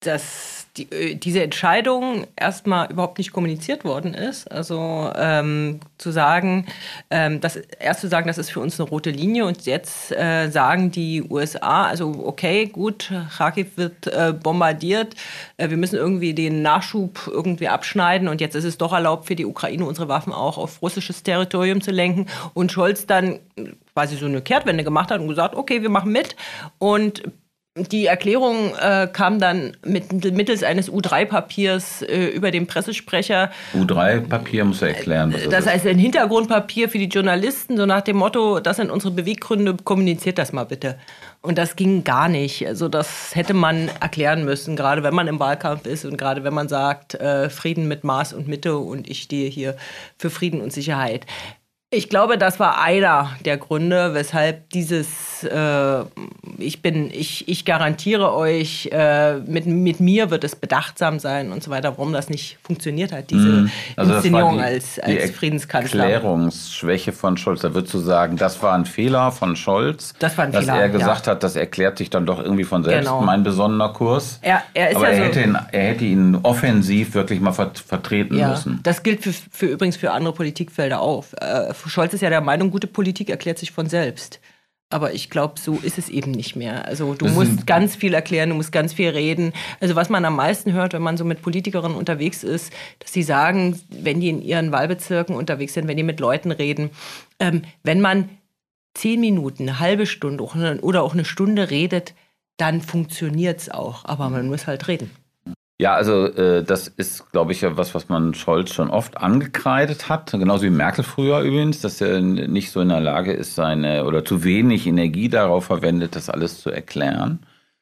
dass die, diese Entscheidung erstmal überhaupt nicht kommuniziert worden ist. Also ähm, zu sagen, ähm, das, erst zu sagen, das ist für uns eine rote Linie und jetzt äh, sagen die U S A, also okay, gut, Charkiw wird äh, bombardiert, äh, wir müssen irgendwie den Nachschub irgendwie abschneiden und jetzt ist es doch erlaubt für die Ukraine, unsere Waffen auch auf russisches Territorium zu lenken und Scholz dann quasi so eine Kehrtwende gemacht hat und gesagt, okay, wir machen mit und die Erklärung äh, kam dann mit, mittels eines U drei Papiers äh, über den Pressesprecher. U drei Papier muss er erklären. Was das heißt ein Hintergrundpapier für die Journalisten, so nach dem Motto, das sind unsere Beweggründe, kommuniziert das mal bitte. Und das ging gar nicht. Also das hätte man erklären müssen, gerade wenn man im Wahlkampf ist und gerade wenn man sagt, äh, Frieden mit Maß und Mitte und ich stehe hier für Frieden und Sicherheit. Ich glaube, das war einer der Gründe, weshalb dieses, äh, ich bin, ich, ich garantiere euch, äh, mit, mit mir wird es bedachtsam sein und so weiter, warum das nicht funktioniert hat, diese also Inszenierung die, als, als die Friedenskanzler. Erklärungsschwäche von Scholz, da würdest du sagen, das war ein Fehler von Scholz, das war ein dass Fehler, er gesagt ja. hat, das erklärt sich dann doch irgendwie von selbst, genau. mein besonderer Kurs. Er, er ist Aber ja er, so, hätte ihn, er hätte ihn offensiv wirklich mal ver- vertreten ja, müssen. Das gilt für, für übrigens für andere Politikfelder auch. Äh, Scholz ist ja der Meinung, gute Politik erklärt sich von selbst. Aber ich glaube, so ist es eben nicht mehr. Also du das musst ganz viel erklären, du musst ganz viel reden. Also was man am meisten hört, wenn man so mit Politikerinnen unterwegs ist, dass sie sagen, wenn die in ihren Wahlbezirken unterwegs sind, wenn die mit Leuten reden, ähm, wenn man zehn Minuten, eine halbe Stunde oder auch eine Stunde redet, dann funktioniert es auch. Aber man muss halt reden. Ja, also äh, das ist, glaube ich, ja was, was man Scholz schon oft angekreidet hat, genauso wie Merkel früher übrigens, dass er nicht so in der Lage ist, seine oder zu wenig Energie darauf verwendet, das alles zu erklären.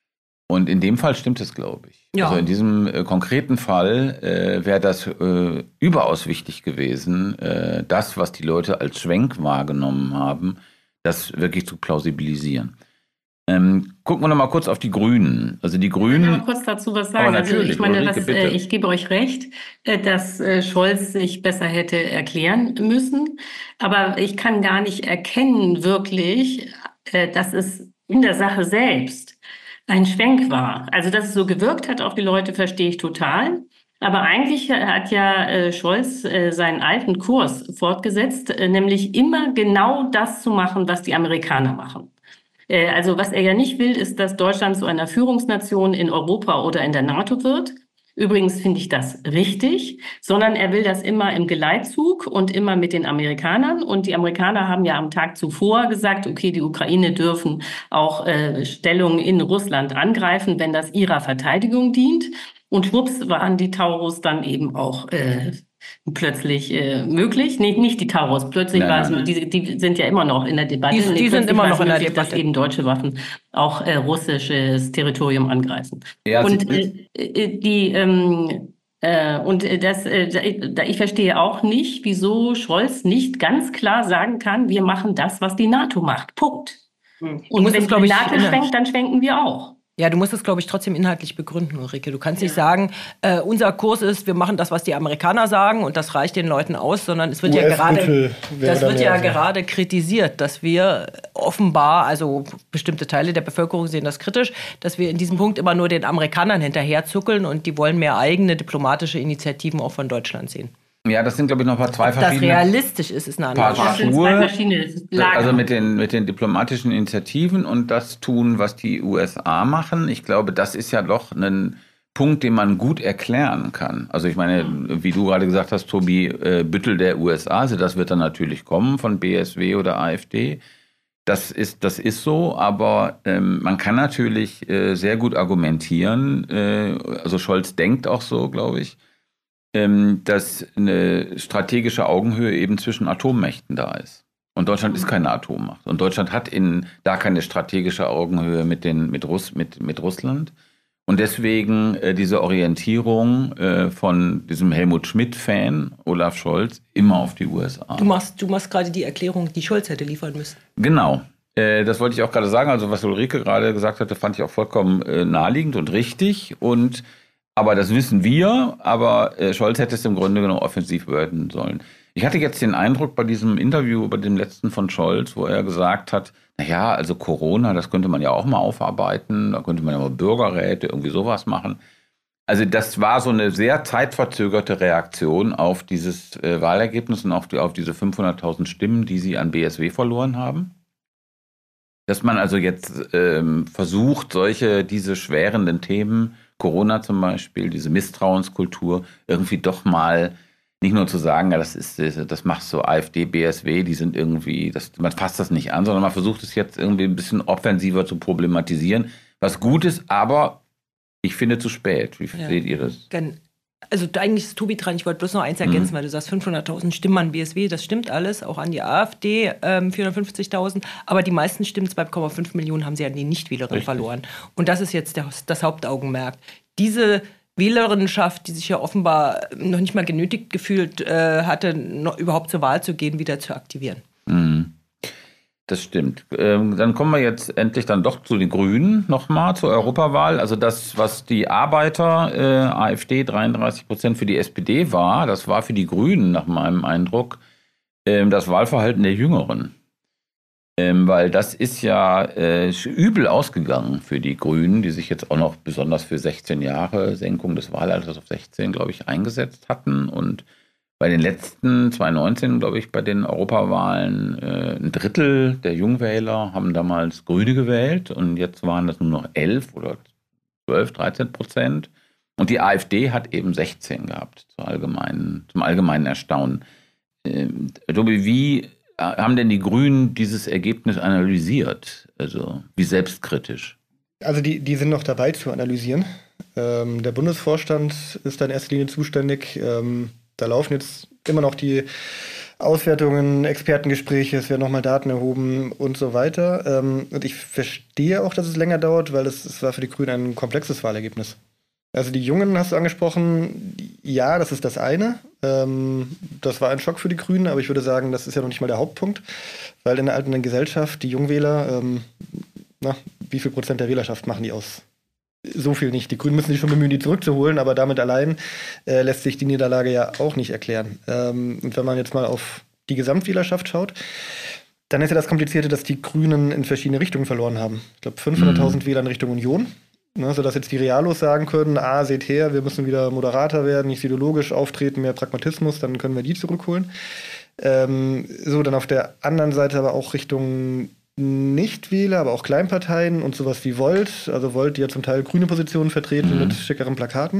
Und in dem Fall stimmt es, glaube ich. Ja. Also in diesem äh, konkreten Fall äh, wäre das äh, überaus wichtig gewesen, äh, das, was die Leute als Schwenk wahrgenommen haben, das wirklich zu plausibilisieren. Ähm, gucken wir noch mal kurz auf die Grünen. Also die Grünen. Ich will noch kurz dazu was sagen. Also ich meine, was, äh, ich gebe euch recht, äh, dass äh, Scholz sich besser hätte erklären müssen. Aber ich kann gar nicht erkennen wirklich, äh, dass es in der Sache selbst ein Schwenk war. Also dass es so gewirkt hat auf die Leute, verstehe ich total. Aber eigentlich hat ja äh, Scholz äh, seinen alten Kurs fortgesetzt, äh, nämlich immer genau das zu machen, was die Amerikaner machen. Also was er ja nicht will, ist, dass Deutschland zu einer Führungsnation in Europa oder in der NATO wird. Übrigens finde ich das richtig, sondern er will das immer im Geleitzug und immer mit den Amerikanern. Und die Amerikaner haben ja am Tag zuvor gesagt, okay, die Ukraine dürfen auch äh, Stellungen in Russland angreifen, wenn das ihrer Verteidigung dient. Und schwupps waren die Taurus dann eben auch äh, plötzlich äh, möglich. Nee, nicht die Taurus, plötzlich war es, die, die sind ja immer noch in der Debatte. Die, die sind immer noch in der möglich, Debatte. Dass eben deutsche Waffen auch äh, russisches Territorium angreifen. Ja, und äh, die ähm, äh, und das, äh, ich verstehe auch nicht, wieso Scholz nicht ganz klar sagen kann, wir machen das, was die NATO macht. Punkt. Hm. Und wenn die NATO schwenkt, dann schwenken wir auch. Ja, du musst es, glaube ich, trotzdem inhaltlich begründen, Ulrike. Du kannst ja. nicht sagen, äh, unser Kurs ist, wir machen das, was die Amerikaner sagen und das reicht den Leuten aus, sondern es wird ja gerade, das wird ja gerade kritisiert, dass wir offenbar, also bestimmte Teile der Bevölkerung sehen das kritisch, dass wir in diesem Punkt immer nur den Amerikanern hinterherzuckeln und die wollen mehr eigene diplomatische Initiativen auch von Deutschland sehen. Ja, das sind, glaube ich, noch mal zwei Ob verschiedene... das realistisch ist, ist eine andere Paar Frage. Schuhe, also mit den, mit den diplomatischen Initiativen und das tun, was die U S A machen. Ich glaube, das ist ja doch ein Punkt, den man gut erklären kann. Also ich meine, wie du gerade gesagt hast, Tobi, äh, Büttel der U S A, also das wird dann natürlich kommen von B S W oder AfD. Das ist, das ist so, aber ähm, man kann natürlich äh, sehr gut argumentieren. Äh, also Scholz denkt auch so, glaube ich, dass eine strategische Augenhöhe eben zwischen Atommächten da ist. Und Deutschland ist keine Atommacht. Und Deutschland hat in, da keine strategische Augenhöhe mit, den, mit, Russ, mit, mit Russland. Und deswegen äh, diese Orientierung äh, von diesem Helmut Schmidt-Fan, Olaf Scholz, immer auf die U S A. Du machst, du machst gerade die Erklärung, die Scholz hätte liefern müssen. Genau. Äh, das wollte ich auch gerade sagen. Also was Ulrike gerade gesagt hatte, fand ich auch vollkommen äh, naheliegend und richtig. Und Aber das wissen wir, aber äh, Scholz hätte es im Grunde genommen offensiv werden sollen. Ich hatte jetzt den Eindruck bei diesem Interview, bei dem letzten von Scholz, wo er gesagt hat, naja, also Corona, das könnte man ja auch mal aufarbeiten, da könnte man ja mal Bürgerräte, irgendwie sowas machen. Also das war so eine sehr zeitverzögerte Reaktion auf dieses äh, Wahlergebnis und auf, die, auf diese fünfhunderttausend Stimmen, die sie an B S W verloren haben. Dass man also jetzt ähm, versucht, solche, diese schwerenden Themen, Corona zum Beispiel, diese Misstrauenskultur, irgendwie doch mal nicht nur zu sagen, ja, das ist, das macht so AfD, B S W, die sind irgendwie, das, man fasst das nicht an, sondern man versucht es jetzt irgendwie ein bisschen offensiver zu problematisieren, was gut ist, aber ich finde zu spät. Wie ja. seht ihr das? Also eigentlich ist Tobi dran, ich wollte bloß noch eins ergänzen, mhm. weil du sagst fünfhunderttausend Stimmen an B S W, das stimmt alles, auch an die AfD ähm, vierhundertfünfzigtausend, aber die meisten Stimmen, zwei Komma fünf Millionen, haben sie an die Nichtwählerinnen verloren. Und das ist jetzt der, das Hauptaugenmerk. Diese Wählerinnenschaft, die sich ja offenbar noch nicht mal genötigt gefühlt äh, hatte, noch überhaupt zur Wahl zu gehen, wieder zu aktivieren. Mhm. Das stimmt. Ähm, dann kommen wir jetzt endlich dann doch zu den Grünen nochmal, zur Europawahl. Also das, was die Arbeiter, äh, AfD dreiunddreißig Prozent für die S P D war, das war für die Grünen nach meinem Eindruck äh, das Wahlverhalten der Jüngeren. Ähm, weil das ist ja äh, übel ausgegangen für die Grünen, die sich jetzt auch noch besonders für sechzehn Jahre Senkung des Wahlalters auf sechzehn, glaube ich, eingesetzt hatten. Und bei den letzten zwanzig neunzehn, glaube ich, bei den Europawahlen, äh, ein Drittel der Jungwähler haben damals Grüne gewählt und jetzt waren das nur noch elf oder zwölf, dreizehn Prozent. Und die AfD hat eben sechzehn gehabt, zum allgemeinen, zum allgemeinen Erstaunen. Ähm, Tobi, wie haben denn die Grünen dieses Ergebnis analysiert? Also wie selbstkritisch? Also die, die sind noch dabei zu analysieren. Ähm, der Bundesvorstand ist da in erster Linie zuständig. Ähm, da laufen jetzt immer noch die Auswertungen, Expertengespräche, es werden nochmal Daten erhoben und so weiter. Ähm, und ich verstehe auch, dass es länger dauert, weil es, es war für die Grünen ein komplexes Wahlergebnis. Also die Jungen hast du angesprochen, ja, das ist das eine. Ähm, das war ein Schock für die Grünen, aber ich würde sagen, das ist ja noch nicht mal der Hauptpunkt, weil in der alternden Gesellschaft, die Jungwähler, ähm, na, wie viel Prozent der Wählerschaft machen die aus? So viel nicht. Die Grünen müssen sich schon bemühen, die zurückzuholen, aber damit allein äh, lässt sich die Niederlage ja auch nicht erklären. Ähm, und wenn man jetzt mal auf die Gesamtwählerschaft schaut, dann ist ja das Komplizierte, dass die Grünen in verschiedene Richtungen verloren haben. Ich glaube, fünfhunderttausend mhm. Wähler in Richtung Union. Ne, sodass jetzt die Realos sagen können, ah, seht her, wir müssen wieder moderater werden, nicht ideologisch auftreten, mehr Pragmatismus, dann können wir die zurückholen. Ähm, so, dann auf der anderen Seite aber auch Richtung Nichtwähler, aber auch Kleinparteien und sowas wie Volt, also Volt, die ja zum Teil grüne Positionen vertreten mhm. mit schickeren Plakaten.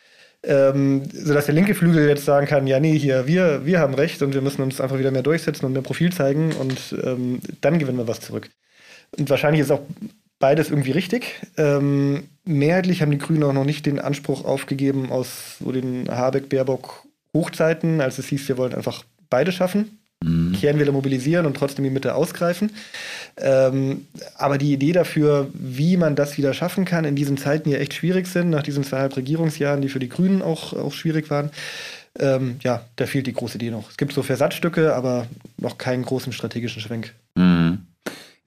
Ähm, sodass der linke Flügel jetzt sagen kann, ja nee, hier, wir, wir haben recht und wir müssen uns einfach wieder mehr durchsetzen und mehr Profil zeigen und ähm, dann gewinnen wir was zurück. Und wahrscheinlich ist auch beides irgendwie richtig. Ähm, mehrheitlich haben die Grünen auch noch nicht den Anspruch aufgegeben aus so den Habeck-Baerbock-Hochzeiten, als es hieß, wir wollen einfach beide schaffen. Mhm. Kernwähler mobilisieren und trotzdem die Mitte ausgreifen. Ähm, aber die Idee dafür, wie man das wieder schaffen kann, in diesen Zeiten, die ja echt schwierig sind, nach diesen zweieinhalb Regierungsjahren, die für die Grünen auch, auch schwierig waren, ähm, ja, da fehlt die große Idee noch. Es gibt so Versatzstücke, aber noch keinen großen strategischen Schwenk. Mhm.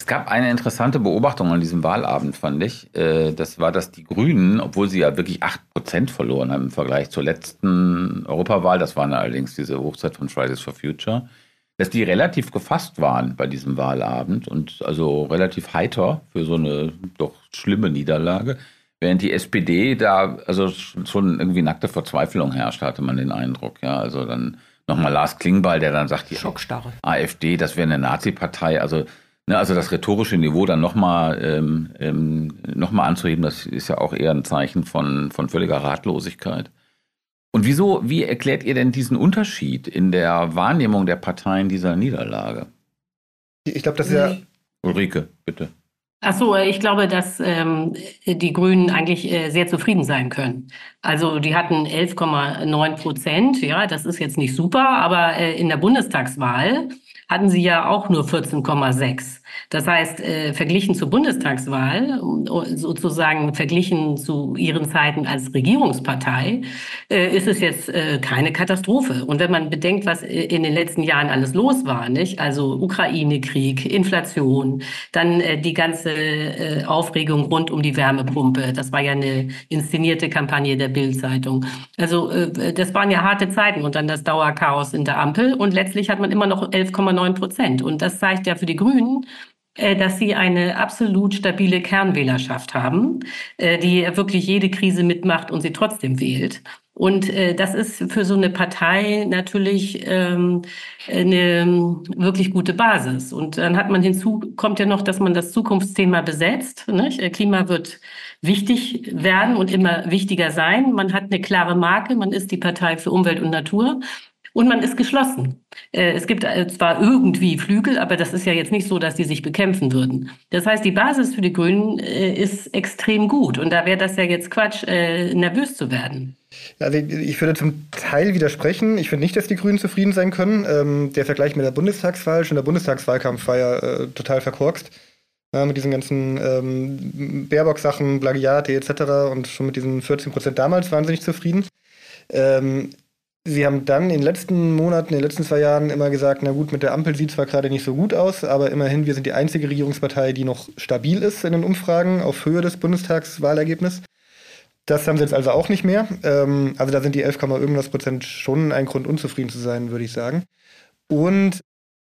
Es gab eine interessante Beobachtung an diesem Wahlabend, fand ich. Das war, dass die Grünen, obwohl sie ja wirklich acht Prozent verloren haben im Vergleich zur letzten Europawahl, das waren allerdings diese Hochzeit von Fridays for Future, dass die relativ gefasst waren bei diesem Wahlabend und also relativ heiter für so eine doch schlimme Niederlage. Während die S P D da also schon irgendwie nackte Verzweiflung herrscht, hatte man den Eindruck. Ja, also dann nochmal Lars Klingbeil, der dann sagt, die Schockstarre. AfD, das wäre eine Nazi-Partei, also Ne, also das rhetorische Niveau dann nochmal ähm, ähm, noch mal anzuheben, das ist ja auch eher ein Zeichen von, von völliger Ratlosigkeit. Und wieso, wie erklärt ihr denn diesen Unterschied in der Wahrnehmung der Parteien dieser Niederlage? Ich glaube, das ist ja... Ulrike, bitte. Ach so, ich glaube, dass ähm, die Grünen eigentlich äh, sehr zufrieden sein können. Also die hatten elf Komma neun Prozent, ja, das ist jetzt nicht super, aber äh, in der Bundestagswahl hatten sie ja auch nur vierzehn Komma sechs. Das heißt, äh, verglichen zur Bundestagswahl, sozusagen verglichen zu ihren Zeiten als Regierungspartei, äh, ist es jetzt äh, keine Katastrophe. Und wenn man bedenkt, was in den letzten Jahren alles los war, nicht? Also Ukraine-Krieg, Inflation, dann äh, die ganze äh, Aufregung rund um die Wärmepumpe, das war ja eine inszenierte Kampagne der Bild-Zeitung. Also äh, das waren ja harte Zeiten und dann das Dauerchaos in der Ampel und letztlich hat man immer noch elf Komma neun Prozent. Und das zeigt ja für die Grünen, dass sie eine absolut stabile Kernwählerschaft haben, die wirklich jede Krise mitmacht und sie trotzdem wählt. Und das ist für so eine Partei natürlich eine wirklich gute Basis. Und dann hat man hinzu, kommt ja noch, dass man das Zukunftsthema besetzt. Nicht? Klima wird wichtig werden und immer wichtiger sein. Man hat eine klare Marke, man ist die Partei für Umwelt und Natur. Und man ist geschlossen. Es gibt zwar irgendwie Flügel, aber das ist ja jetzt nicht so, dass die sich bekämpfen würden. Das heißt, die Basis für die Grünen ist extrem gut. Und da wäre das ja jetzt Quatsch, nervös zu werden. Also ich würde zum Teil widersprechen. Ich finde nicht, dass die Grünen zufrieden sein können. Ähm, der Vergleich mit der Bundestagswahl, schon der Bundestagswahlkampf war ja äh, total verkorkst. Ja, mit diesen ganzen ähm, Baerbock-Sachen, Plagiate et cetera. Und schon mit diesen vierzehn Prozent damals waren sie nicht zufrieden. Ähm, Sie haben dann in den letzten Monaten, in den letzten zwei Jahren immer gesagt, na gut, mit der Ampel sieht zwar gerade nicht so gut aus, aber immerhin, wir sind die einzige Regierungspartei, die noch stabil ist in den Umfragen auf Höhe des Bundestagswahlergebnisses. Das haben sie jetzt also auch nicht mehr. Ähm, also da sind die elf, irgendwas Prozent schon ein Grund, unzufrieden zu sein, würde ich sagen. Und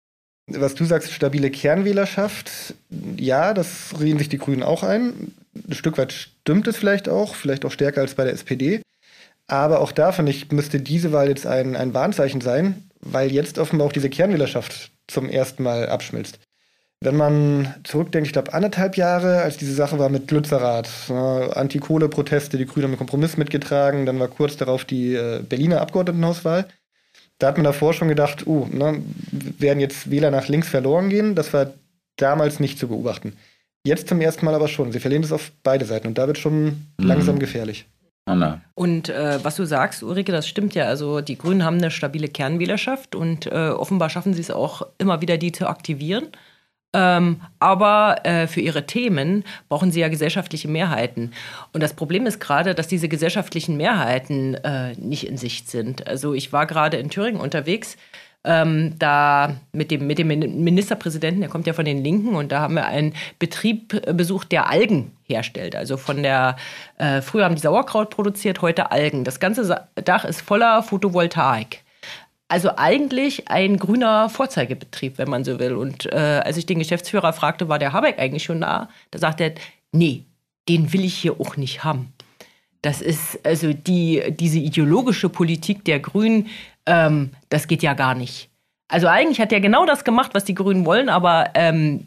was du sagst, stabile Kernwählerschaft, ja, das reden sich die Grünen auch ein. Ein Stück weit stimmt es vielleicht auch, vielleicht auch stärker als bei der S P D. Aber auch da, finde ich, müsste diese Wahl jetzt ein, ein Warnzeichen sein, weil jetzt offenbar auch diese Kernwählerschaft zum ersten Mal abschmilzt. Wenn man zurückdenkt, ich glaube anderthalb Jahre, als diese Sache war mit Lützerath, äh, Anti-Kohle-Proteste, die Grünen haben einen Kompromiss mitgetragen, dann war kurz darauf die äh, Berliner Abgeordnetenhauswahl. Da hat man davor schon gedacht, oh, ne, werden jetzt Wähler nach links verloren gehen? Das war damals nicht zu beobachten. Jetzt zum ersten Mal aber schon. Sie verlieren es auf beide Seiten und da wird schon mhm. langsam gefährlich. Anna. Und äh, was du sagst, Ulrike, das stimmt ja. Also die Grünen haben eine stabile Kernwählerschaft und äh, offenbar schaffen sie es auch immer wieder, die zu aktivieren. Ähm, aber äh, für ihre Themen brauchen sie ja gesellschaftliche Mehrheiten. Und das Problem ist gerade, dass diese gesellschaftlichen Mehrheiten äh, nicht in Sicht sind. Also ich war gerade in Thüringen unterwegs, ähm, da mit dem, mit dem Ministerpräsidenten, der kommt ja von den Linken, und da haben wir einen Betrieb besucht, der Algen herstellt. Also von der, äh, früher haben die Sauerkraut produziert, heute Algen. Das ganze Dach ist voller Photovoltaik. Also eigentlich ein grüner Vorzeigebetrieb, wenn man so will. Und äh, als ich den Geschäftsführer fragte, war der Habeck eigentlich schon da? Da sagt er, nee, den will ich hier auch nicht haben. Das ist also die, diese ideologische Politik der Grünen, ähm, das geht ja gar nicht. Also eigentlich hat er genau das gemacht, was die Grünen wollen, aber ähm,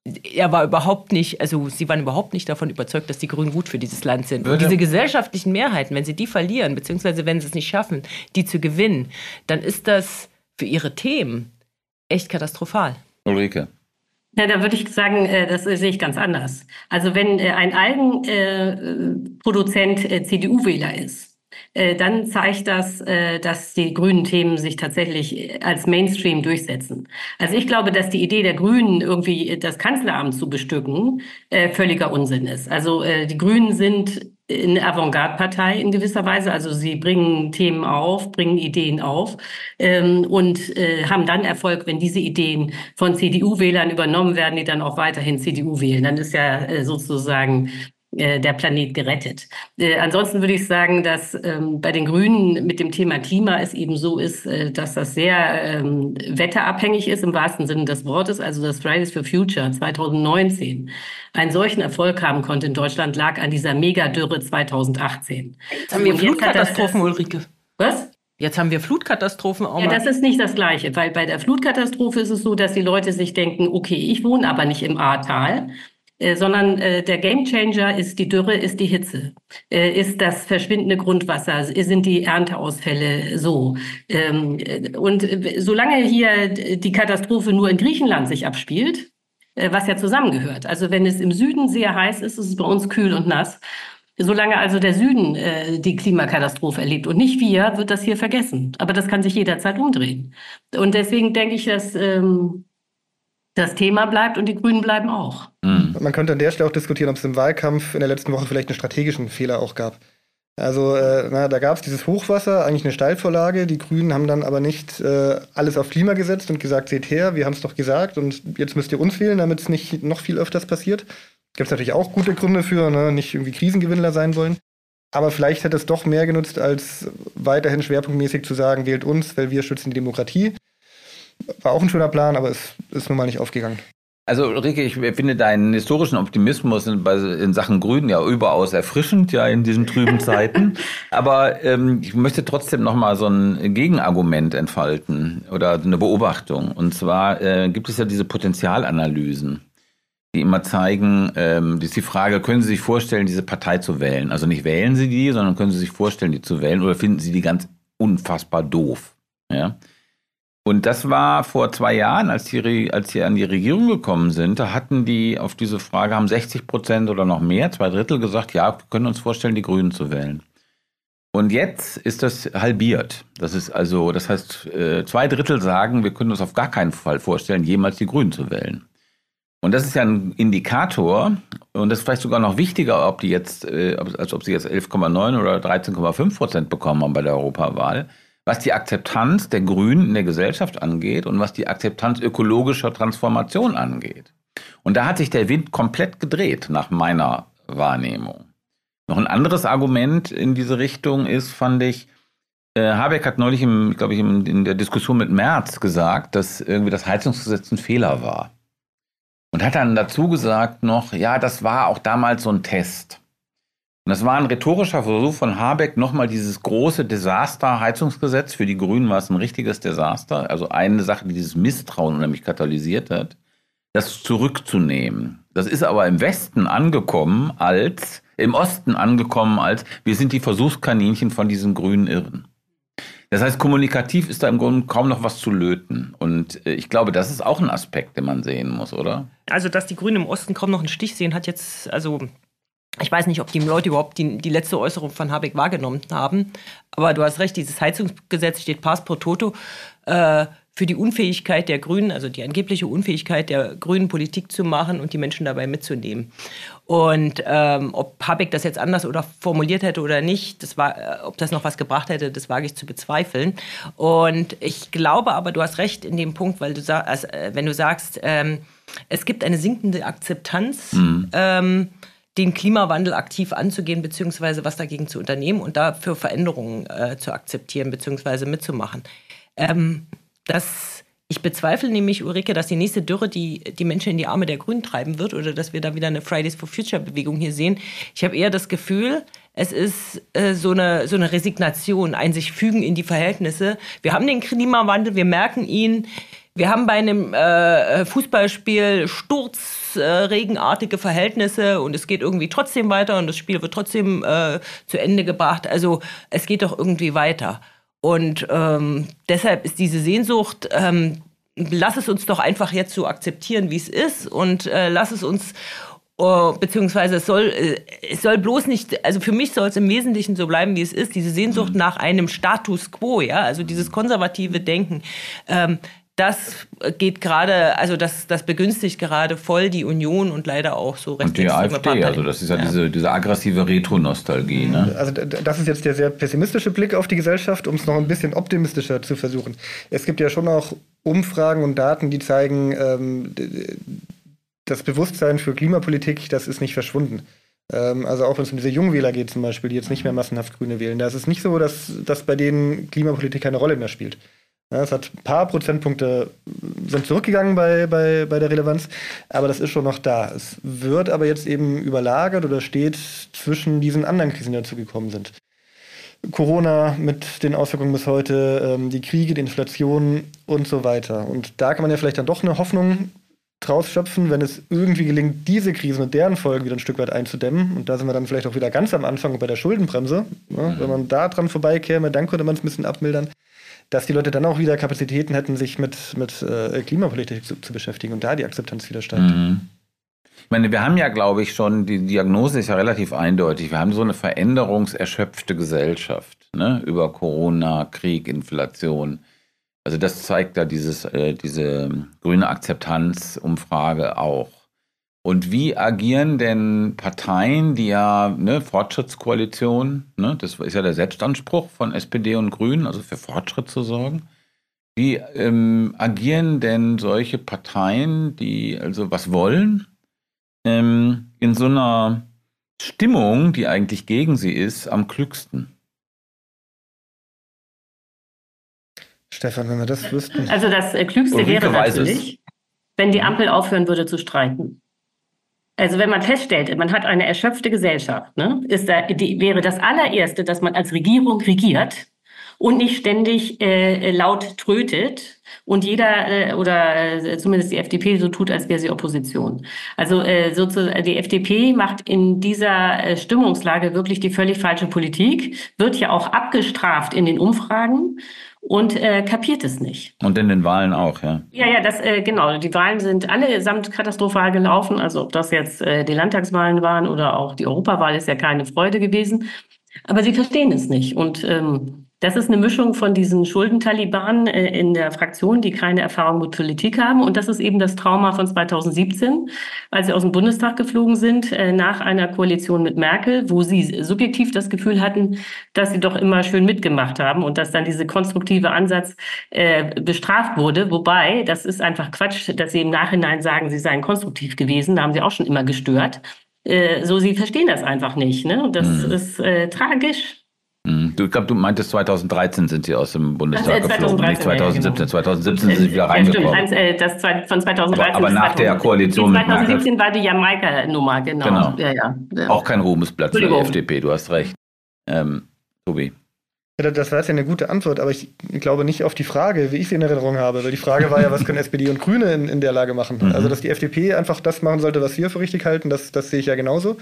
er war überhaupt nicht, also sie waren überhaupt nicht davon überzeugt, dass die Grünen gut für dieses Land sind. Und diese gesellschaftlichen Mehrheiten, wenn sie die verlieren, beziehungsweise wenn sie es nicht schaffen, die zu gewinnen, dann ist das für ihre Themen echt katastrophal. Ulrike. Ja, da würde ich sagen, das sehe ich ganz anders. Also wenn ein Algenproduzent C D U-Wähler ist, äh, dann zeigt das, äh, dass die grünen Themen sich tatsächlich als Mainstream durchsetzen. Also ich glaube, dass die Idee der Grünen, irgendwie das Kanzleramt zu bestücken, äh, völliger Unsinn ist. Also äh, die Grünen sind eine Avantgarde-Partei in gewisser Weise. Also sie bringen Themen auf, bringen Ideen auf ähm, und äh, haben dann Erfolg, wenn diese Ideen von C D U-Wählern übernommen werden, die dann auch weiterhin C D U wählen. Dann ist ja äh, sozusagen äh, der Planet gerettet. Äh, ansonsten würde ich sagen, dass ähm, bei den Grünen mit dem Thema Klima es eben so ist, äh, dass das sehr ähm, wetterabhängig ist im wahrsten Sinne des Wortes. Also das Fridays for Future zwanzig neunzehn einen solchen Erfolg haben konnte in Deutschland, lag an dieser Megadürre zwanzig achtzehn. Jetzt haben wir Flutkatastrophen, Ulrike. Was? Jetzt haben wir Flutkatastrophen auch ja, mal. Das ist nicht das Gleiche, weil bei der Flutkatastrophe ist es so, dass die Leute sich denken, okay, ich wohne aber nicht im Ahrtal, äh, sondern äh, der Gamechanger ist die Dürre, ist die Hitze, äh, ist das verschwindende Grundwasser, sind die Ernteausfälle so. Ähm, und äh, solange hier die Katastrophe nur in Griechenland sich abspielt, was ja zusammengehört. Also wenn es im Süden sehr heiß ist, ist es bei uns kühl und nass. Solange also der Süden äh, die Klimakatastrophe erlebt und nicht wir, wird das hier vergessen. Aber das kann sich jederzeit umdrehen. Und deswegen denke ich, dass ähm, das Thema bleibt und die Grünen bleiben auch. Mhm. Man könnte an der Stelle auch diskutieren, ob es im Wahlkampf in der letzten Woche vielleicht einen strategischen Fehler auch gab. Also äh, na, da gab es dieses Hochwasser, eigentlich eine Steilvorlage. Die Grünen haben dann aber nicht äh, alles auf Klima gesetzt und gesagt, seht her, wir haben es doch gesagt und jetzt müsst ihr uns wählen, damit es nicht noch viel öfters passiert. Gibt es natürlich auch gute Gründe für, ne? Nicht irgendwie Krisengewinnler sein wollen. Aber vielleicht hätte es doch mehr genutzt, als weiterhin schwerpunktmäßig zu sagen, wählt uns, weil wir schützen die Demokratie. War auch ein schöner Plan, aber es ist nun mal nicht aufgegangen. Also Ulrike, ich finde deinen historischen Optimismus in, in Sachen Grünen ja überaus erfrischend, ja, in diesen trüben Zeiten. Aber ähm, ich möchte trotzdem nochmal so ein Gegenargument entfalten oder eine Beobachtung. Und zwar äh, gibt es ja diese Potenzialanalysen, die immer zeigen, ähm, das ist die Frage, können Sie sich vorstellen, diese Partei zu wählen? Also nicht wählen Sie die, sondern können Sie sich vorstellen, die zu wählen oder finden Sie die ganz unfassbar doof? Ja. Und das war vor zwei Jahren, als die, als die an die Regierung gekommen sind, da hatten die auf diese Frage, haben sechzig Prozent oder noch mehr, zwei Drittel gesagt, ja, wir können uns vorstellen, die Grünen zu wählen. Und jetzt ist das halbiert. Das ist also, das heißt, zwei Drittel sagen, wir können uns auf gar keinen Fall vorstellen, jemals die Grünen zu wählen. Und das ist ja ein Indikator, und das ist vielleicht sogar noch wichtiger, ob die jetzt, als ob sie jetzt elf Komma neun oder dreizehn Komma fünf Prozent bekommen haben bei der Europawahl, was die Akzeptanz der Grünen in der Gesellschaft angeht und was die Akzeptanz ökologischer Transformation angeht. Und da hat sich der Wind komplett gedreht, nach meiner Wahrnehmung. Noch ein anderes Argument in diese Richtung ist, fand ich, äh, Habeck hat neulich, im, glaube ich, im, in der Diskussion mit Merz gesagt, dass irgendwie das Heizungsgesetz ein Fehler war. Und hat dann dazu gesagt noch, ja, das war auch damals so ein Test. Und das war ein rhetorischer Versuch von Habeck, nochmal dieses große Desaster-Heizungsgesetz, für die Grünen war es ein richtiges Desaster, also eine Sache, die dieses Misstrauen nämlich katalysiert hat, das zurückzunehmen. Das ist aber im Westen angekommen als, im Osten angekommen als, wir sind die Versuchskaninchen von diesen grünen Irren. Das heißt, kommunikativ ist da im Grunde kaum noch was zu löten. Und ich glaube, das ist auch ein Aspekt, den man sehen muss, oder? Also, dass die Grünen im Osten kaum noch einen Stich sehen, hat jetzt, also ich weiß nicht, ob die Leute überhaupt die, die letzte Äußerung von Habeck wahrgenommen haben. Aber du hast recht, dieses Heizungsgesetz steht pars pro toto äh, für die Unfähigkeit der Grünen, also die angebliche Unfähigkeit der Grünen, Politik zu machen und die Menschen dabei mitzunehmen. Und ähm, ob Habeck das jetzt anders oder formuliert hätte oder nicht, das war, äh, ob das noch was gebracht hätte, das wage ich zu bezweifeln. Und ich glaube aber, du hast recht in dem Punkt, weil du sag, also, äh, wenn du sagst, ähm, es gibt eine sinkende Akzeptanz, mhm. ähm, den Klimawandel aktiv anzugehen, beziehungsweise was dagegen zu unternehmen und dafür Veränderungen äh, zu akzeptieren, beziehungsweise mitzumachen. Ähm, das, ich bezweifle nämlich, Ulrike, dass die nächste Dürre die, die Menschen in die Arme der Grünen treiben wird oder dass wir da wieder eine Fridays for Future Bewegung hier sehen. Ich habe eher das Gefühl, es ist äh, so eine, so eine Resignation, ein sich fügen in die Verhältnisse. Wir haben den Klimawandel, wir merken ihn. Wir haben bei einem äh, Fußballspiel sturzregenartige äh, Verhältnisse und es geht irgendwie trotzdem weiter und das Spiel wird trotzdem äh, zu Ende gebracht. Also es geht doch irgendwie weiter. Und ähm, deshalb ist diese Sehnsucht, ähm, lass es uns doch einfach jetzt so akzeptieren, wie es ist und äh, lass es uns Uh, beziehungsweise es soll, es soll bloß nicht, also für mich soll es im Wesentlichen so bleiben, wie es ist, diese Sehnsucht nach einem Status quo, ja, also dieses konservative Denken, ähm, das geht gerade, also das, das begünstigt gerade voll die Union und leider auch so rechtsextreme Und die AfD, also das ist ja, ja. Diese, diese aggressive Retro-Nostalgie. Ne? Also das ist jetzt der sehr pessimistische Blick auf die Gesellschaft, um es noch ein bisschen optimistischer zu versuchen. Es gibt ja schon auch Umfragen und Daten, die zeigen, ähm, das Bewusstsein für Klimapolitik, das ist nicht verschwunden. Ähm, also auch wenn es um diese Jungwähler geht zum Beispiel, die jetzt nicht mehr massenhaft Grüne wählen. Da ist es nicht so, dass, dass bei denen Klimapolitik keine Rolle mehr spielt. Ja, es hat ein paar Prozentpunkte sind zurückgegangen bei, bei, bei der Relevanz, aber das ist schon noch da. Es wird aber jetzt eben überlagert oder steht zwischen diesen anderen Krisen, die dazu gekommen sind. Corona mit den Auswirkungen bis heute, ähm, die Kriege, die Inflation und so weiter. Und da kann man ja vielleicht dann doch eine Hoffnung draus schöpfen, wenn es irgendwie gelingt, diese Krisen und deren Folgen wieder ein Stück weit einzudämmen. Und da sind wir dann vielleicht auch wieder ganz am Anfang bei der Schuldenbremse. Ja, mhm. Wenn man da dran vorbeikäme, dann könnte man es ein bisschen abmildern, dass die Leute dann auch wieder Kapazitäten hätten, sich mit, mit äh, Klimapolitik zu, zu beschäftigen und da die Akzeptanz wieder steigt. Mhm. Ich meine, wir haben ja, glaube ich, schon, die Diagnose ist ja relativ eindeutig. Wir haben so eine veränderungserschöpfte Gesellschaft, ne? Über Corona, Krieg, Inflation. Also das zeigt ja dieses, äh, diese grüne Akzeptanzumfrage auch. Und wie agieren denn Parteien, die ja, ne, Fortschrittskoalition, ne, das ist ja der Selbstanspruch von S P D und Grünen, also für Fortschritt zu sorgen. Wie ähm, agieren denn solche Parteien, die also was wollen, ähm, in so einer Stimmung, die eigentlich gegen sie ist, am klügsten? Stefan, wenn wir das wüssten. Also das äh, Klügste wäre natürlich, wenn die Ampel aufhören würde zu streiten. Also wenn man feststellt, man hat eine erschöpfte Gesellschaft, ne, ist da, die, wäre das allererste, dass man als Regierung regiert und nicht ständig äh, laut trötet und jeder äh, oder äh, zumindest die F D P so tut, als wäre sie Opposition. Also äh, sozusagen die F D P macht in dieser äh, Stimmungslage wirklich die völlig falsche Politik, wird ja auch abgestraft in den Umfragen. Und äh, kapiert es nicht. Und in den Wahlen auch, ja. Ja, ja, das äh, genau. Die Wahlen sind allesamt katastrophal gelaufen. Also ob das jetzt äh, die Landtagswahlen waren oder auch die Europawahl, ist ja keine Freude gewesen. Aber sie verstehen es nicht. Und ähm, das ist eine Mischung von diesen Schuldentalibanen äh, in der Fraktion, die keine Erfahrung mit Politik haben. Und das ist eben das Trauma von zweitausendsiebzehn, als sie aus dem Bundestag geflogen sind, äh, nach einer Koalition mit Merkel, wo sie subjektiv das Gefühl hatten, dass sie doch immer schön mitgemacht haben und dass dann dieser konstruktive Ansatz äh, bestraft wurde. Wobei, das ist einfach Quatsch, dass sie im Nachhinein sagen, sie seien konstruktiv gewesen. Da haben sie auch schon immer gestört. Äh, so, sie verstehen das einfach nicht. Ne? Das mhm. ist äh, tragisch. Du, ich glaube, du meintest zweitausenddreizehn sind sie aus dem Bundestag Ach, äh, geflogen, nicht zweitausendsiebzehn. Ja, genau. zweitausendsiebzehn sind sie wieder ja, reingekommen. Stimmt, eins, das von zweitausenddreizehn aber, aber nach der Koalition mit Merkel. zweitausendsiebenzehn war die Jamaika-Nummer, genau. genau. Ja, ja, ja. Auch kein Ruhmesblatt für die F D P, du hast recht. Ähm, Tobi. Ja, das war jetzt ja eine gute Antwort, aber ich glaube nicht auf die Frage, wie ich sie in Erinnerung habe. Weil die Frage war ja, was können S P D und Grüne in, in der Lage machen? Mhm. Also, dass die F D P einfach das machen sollte, was wir für richtig halten, das, das sehe ich ja genauso.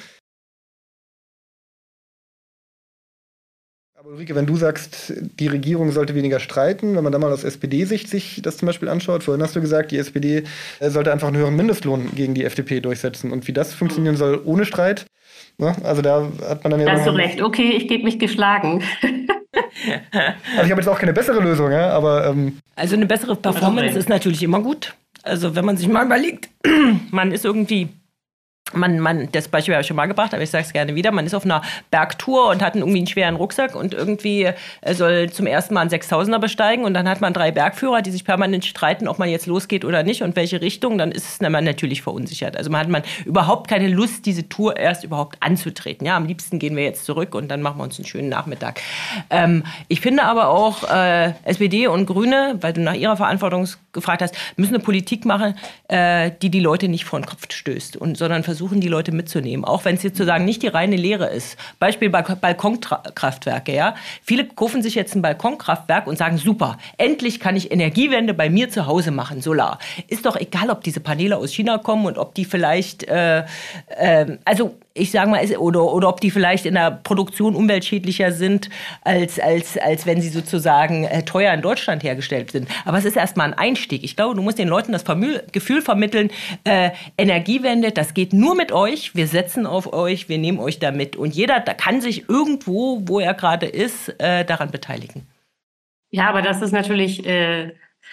Aber Ulrike, wenn du sagst, die Regierung sollte weniger streiten, wenn man da mal aus S P D-Sicht sich das zum Beispiel anschaut, vorhin hast du gesagt, die S P D sollte einfach einen höheren Mindestlohn gegen die F D P durchsetzen. Und wie das funktionieren soll ohne Streit, ne? Also da hat man dann ja... Da hast du recht, okay, ich gebe mich geschlagen. Also ich habe jetzt auch keine bessere Lösung, ja, aber... Ähm also eine bessere Performance ist natürlich immer gut. Also wenn man sich mal überlegt, man ist irgendwie... Man, man, das Beispiel habe ich schon mal gebracht, aber ich sage es gerne wieder. Man ist auf einer Bergtour und hat einen, irgendwie einen schweren Rucksack und irgendwie soll zum ersten Mal einen sechstausender besteigen und dann hat man drei Bergführer, die sich permanent streiten, ob man jetzt losgeht oder nicht und welche Richtung. Dann ist es man natürlich verunsichert. Also man hat man überhaupt keine Lust, diese Tour erst überhaupt anzutreten. Ja, am liebsten gehen wir jetzt zurück und dann machen wir uns einen schönen Nachmittag. Ähm, ich finde aber auch äh, S P D und Grüne, weil du nach ihrer Verantwortung gefragt hast, müssen eine Politik machen, äh, die die Leute nicht vor den Kopf stößt und sondern versucht, versuchen, die Leute mitzunehmen, auch wenn es jetzt sozusagen nicht die reine Lehre ist. Beispiel Balkonkraftwerke, ja. Viele kaufen sich jetzt ein Balkonkraftwerk und sagen, super, endlich kann ich Energiewende bei mir zu Hause machen, Solar. Ist doch egal, ob diese Paneele aus China kommen und ob die vielleicht, äh, äh, also ich sage mal, oder, oder ob die vielleicht in der Produktion umweltschädlicher sind, als, als, als wenn sie sozusagen äh, teuer in Deutschland hergestellt sind. Aber es ist erstmal ein Einstieg. Ich glaube, du musst den Leuten das Vermü- Gefühl vermitteln, äh, Energiewende, das geht nur mit euch, wir setzen auf euch, wir nehmen euch da mit. Und jeder da kann sich irgendwo, wo er gerade ist, äh, daran beteiligen. Ja, aber das ist natürlich... Äh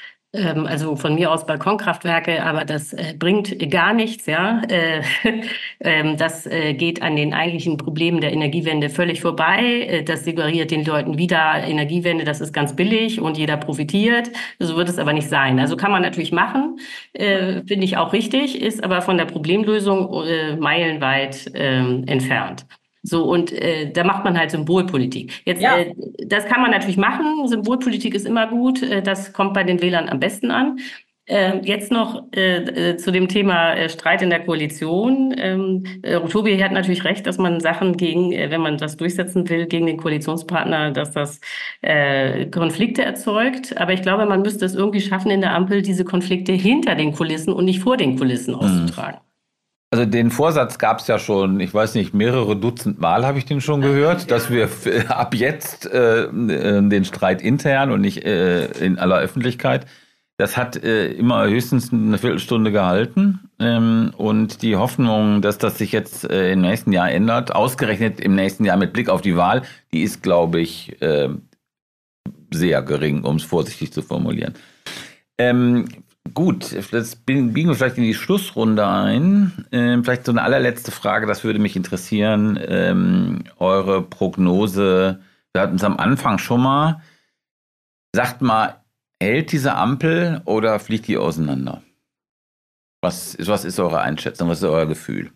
Also von mir aus Balkonkraftwerke, aber das äh, bringt gar nichts, ja. Äh, äh, das äh, geht an den eigentlichen Problemen der Energiewende völlig vorbei. Äh, das suggeriert den Leuten wieder, Energiewende, das ist ganz billig und jeder profitiert. So wird es aber nicht sein. Also kann man natürlich machen, äh, finde ich auch richtig, ist aber von der Problemlösung äh, meilenweit äh, entfernt. So, und äh, da macht man halt Symbolpolitik. Jetzt, ja. äh, das kann man natürlich machen. Symbolpolitik ist immer gut. Äh, das kommt bei den Wählern am besten an. Äh, jetzt noch äh, äh, zu dem Thema äh, Streit in der Koalition. Ähm, äh, Tobi hat natürlich recht, dass man Sachen gegen, äh, wenn man das durchsetzen will, gegen den Koalitionspartner, dass das äh, Konflikte erzeugt. Aber ich glaube, man müsste es irgendwie schaffen, in der Ampel diese Konflikte hinter den Kulissen und nicht vor den Kulissen auszutragen. Also den Vorsatz gab es ja schon, ich weiß nicht, mehrere Dutzend Mal habe ich den schon gehört, dass wir f- ab jetzt äh, den Streit intern und nicht äh, in aller Öffentlichkeit, das hat äh, immer höchstens eine Viertelstunde gehalten. Ähm, und die Hoffnung, dass das sich jetzt äh, im nächsten Jahr ändert, ausgerechnet im nächsten Jahr mit Blick auf die Wahl, die ist, glaube ich, äh, sehr gering, um es vorsichtig zu formulieren. Ähm, Gut, jetzt biegen wir vielleicht in die Schlussrunde ein. Ähm, vielleicht so eine allerletzte Frage, das würde mich interessieren. Ähm, eure Prognose, wir hatten es am Anfang schon mal. Sagt mal, hält diese Ampel oder fliegt die auseinander? Was, was ist eure Einschätzung, was ist euer Gefühl?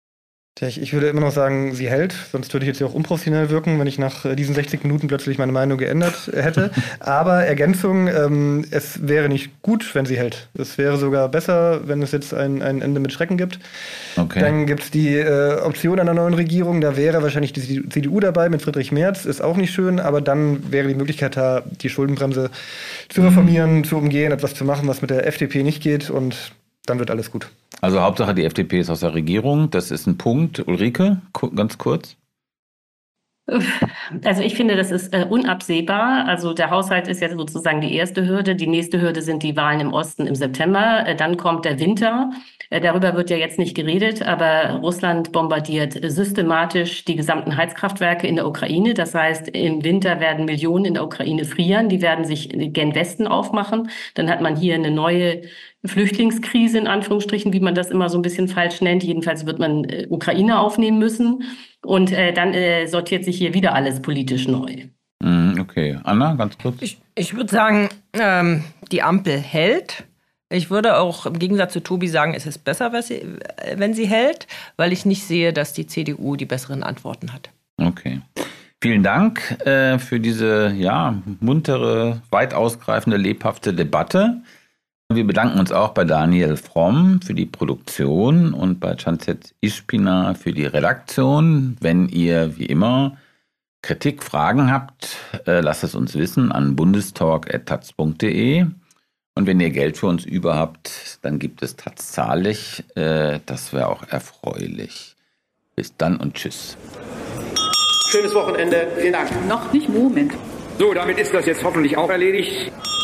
Ich würde immer noch sagen, sie hält, sonst würde ich jetzt ja auch unprofessionell wirken, wenn ich nach diesen sechzig Minuten plötzlich meine Meinung geändert hätte. Aber Ergänzung, ähm, es wäre nicht gut, wenn sie hält. Es wäre sogar besser, wenn es jetzt ein, ein Ende mit Schrecken gibt. Okay. Dann gibt es die äh, Option einer neuen Regierung, da wäre wahrscheinlich die C D U dabei mit Friedrich Merz, ist auch nicht schön, aber dann wäre die Möglichkeit da, die Schuldenbremse zu reformieren, mhm. zu umgehen, etwas zu machen, was mit der F D P nicht geht, und dann wird alles gut. Also Hauptsache, die F D P ist aus der Regierung. Das ist ein Punkt. Ulrike, ganz kurz. Also ich finde, das ist äh, unabsehbar. Also der Haushalt ist ja sozusagen die erste Hürde. Die nächste Hürde sind die Wahlen im Osten im September. Äh, dann kommt der Winter. Äh, darüber wird ja jetzt nicht geredet, aber Russland bombardiert systematisch die gesamten Heizkraftwerke in der Ukraine. Das heißt, im Winter werden Millionen in der Ukraine frieren. Die werden sich gen Westen aufmachen. Dann hat man hier eine neue Flüchtlingskrise, in Anführungsstrichen, wie man das immer so ein bisschen falsch nennt. Jedenfalls wird man äh, Ukraine aufnehmen müssen. Und äh, dann äh, sortiert sich hier wieder alles politisch neu. Okay. Anna, ganz kurz. Ich, ich würde sagen, ähm, die Ampel hält. Ich würde auch im Gegensatz zu Tobi sagen, es ist besser, wenn sie, wenn sie hält, weil ich nicht sehe, dass die C D U die besseren Antworten hat. Okay. Vielen Dank äh, für diese ja, muntere, weit ausgreifende, lebhafte Debatte. Wir bedanken uns auch bei Daniel Fromm für die Produktion und bei Canset Ispina für die Redaktion. Wenn ihr wie immer Kritik, Fragen habt, äh, lasst es uns wissen an bundestalk at taz punkt de. Und wenn ihr Geld für uns über habt, dann gibt es Taz zahlig. Äh, das wäre auch erfreulich. Bis dann und tschüss. Schönes Wochenende. Vielen Dank. Noch nicht, Moment. So, damit ist das jetzt hoffentlich auch erledigt.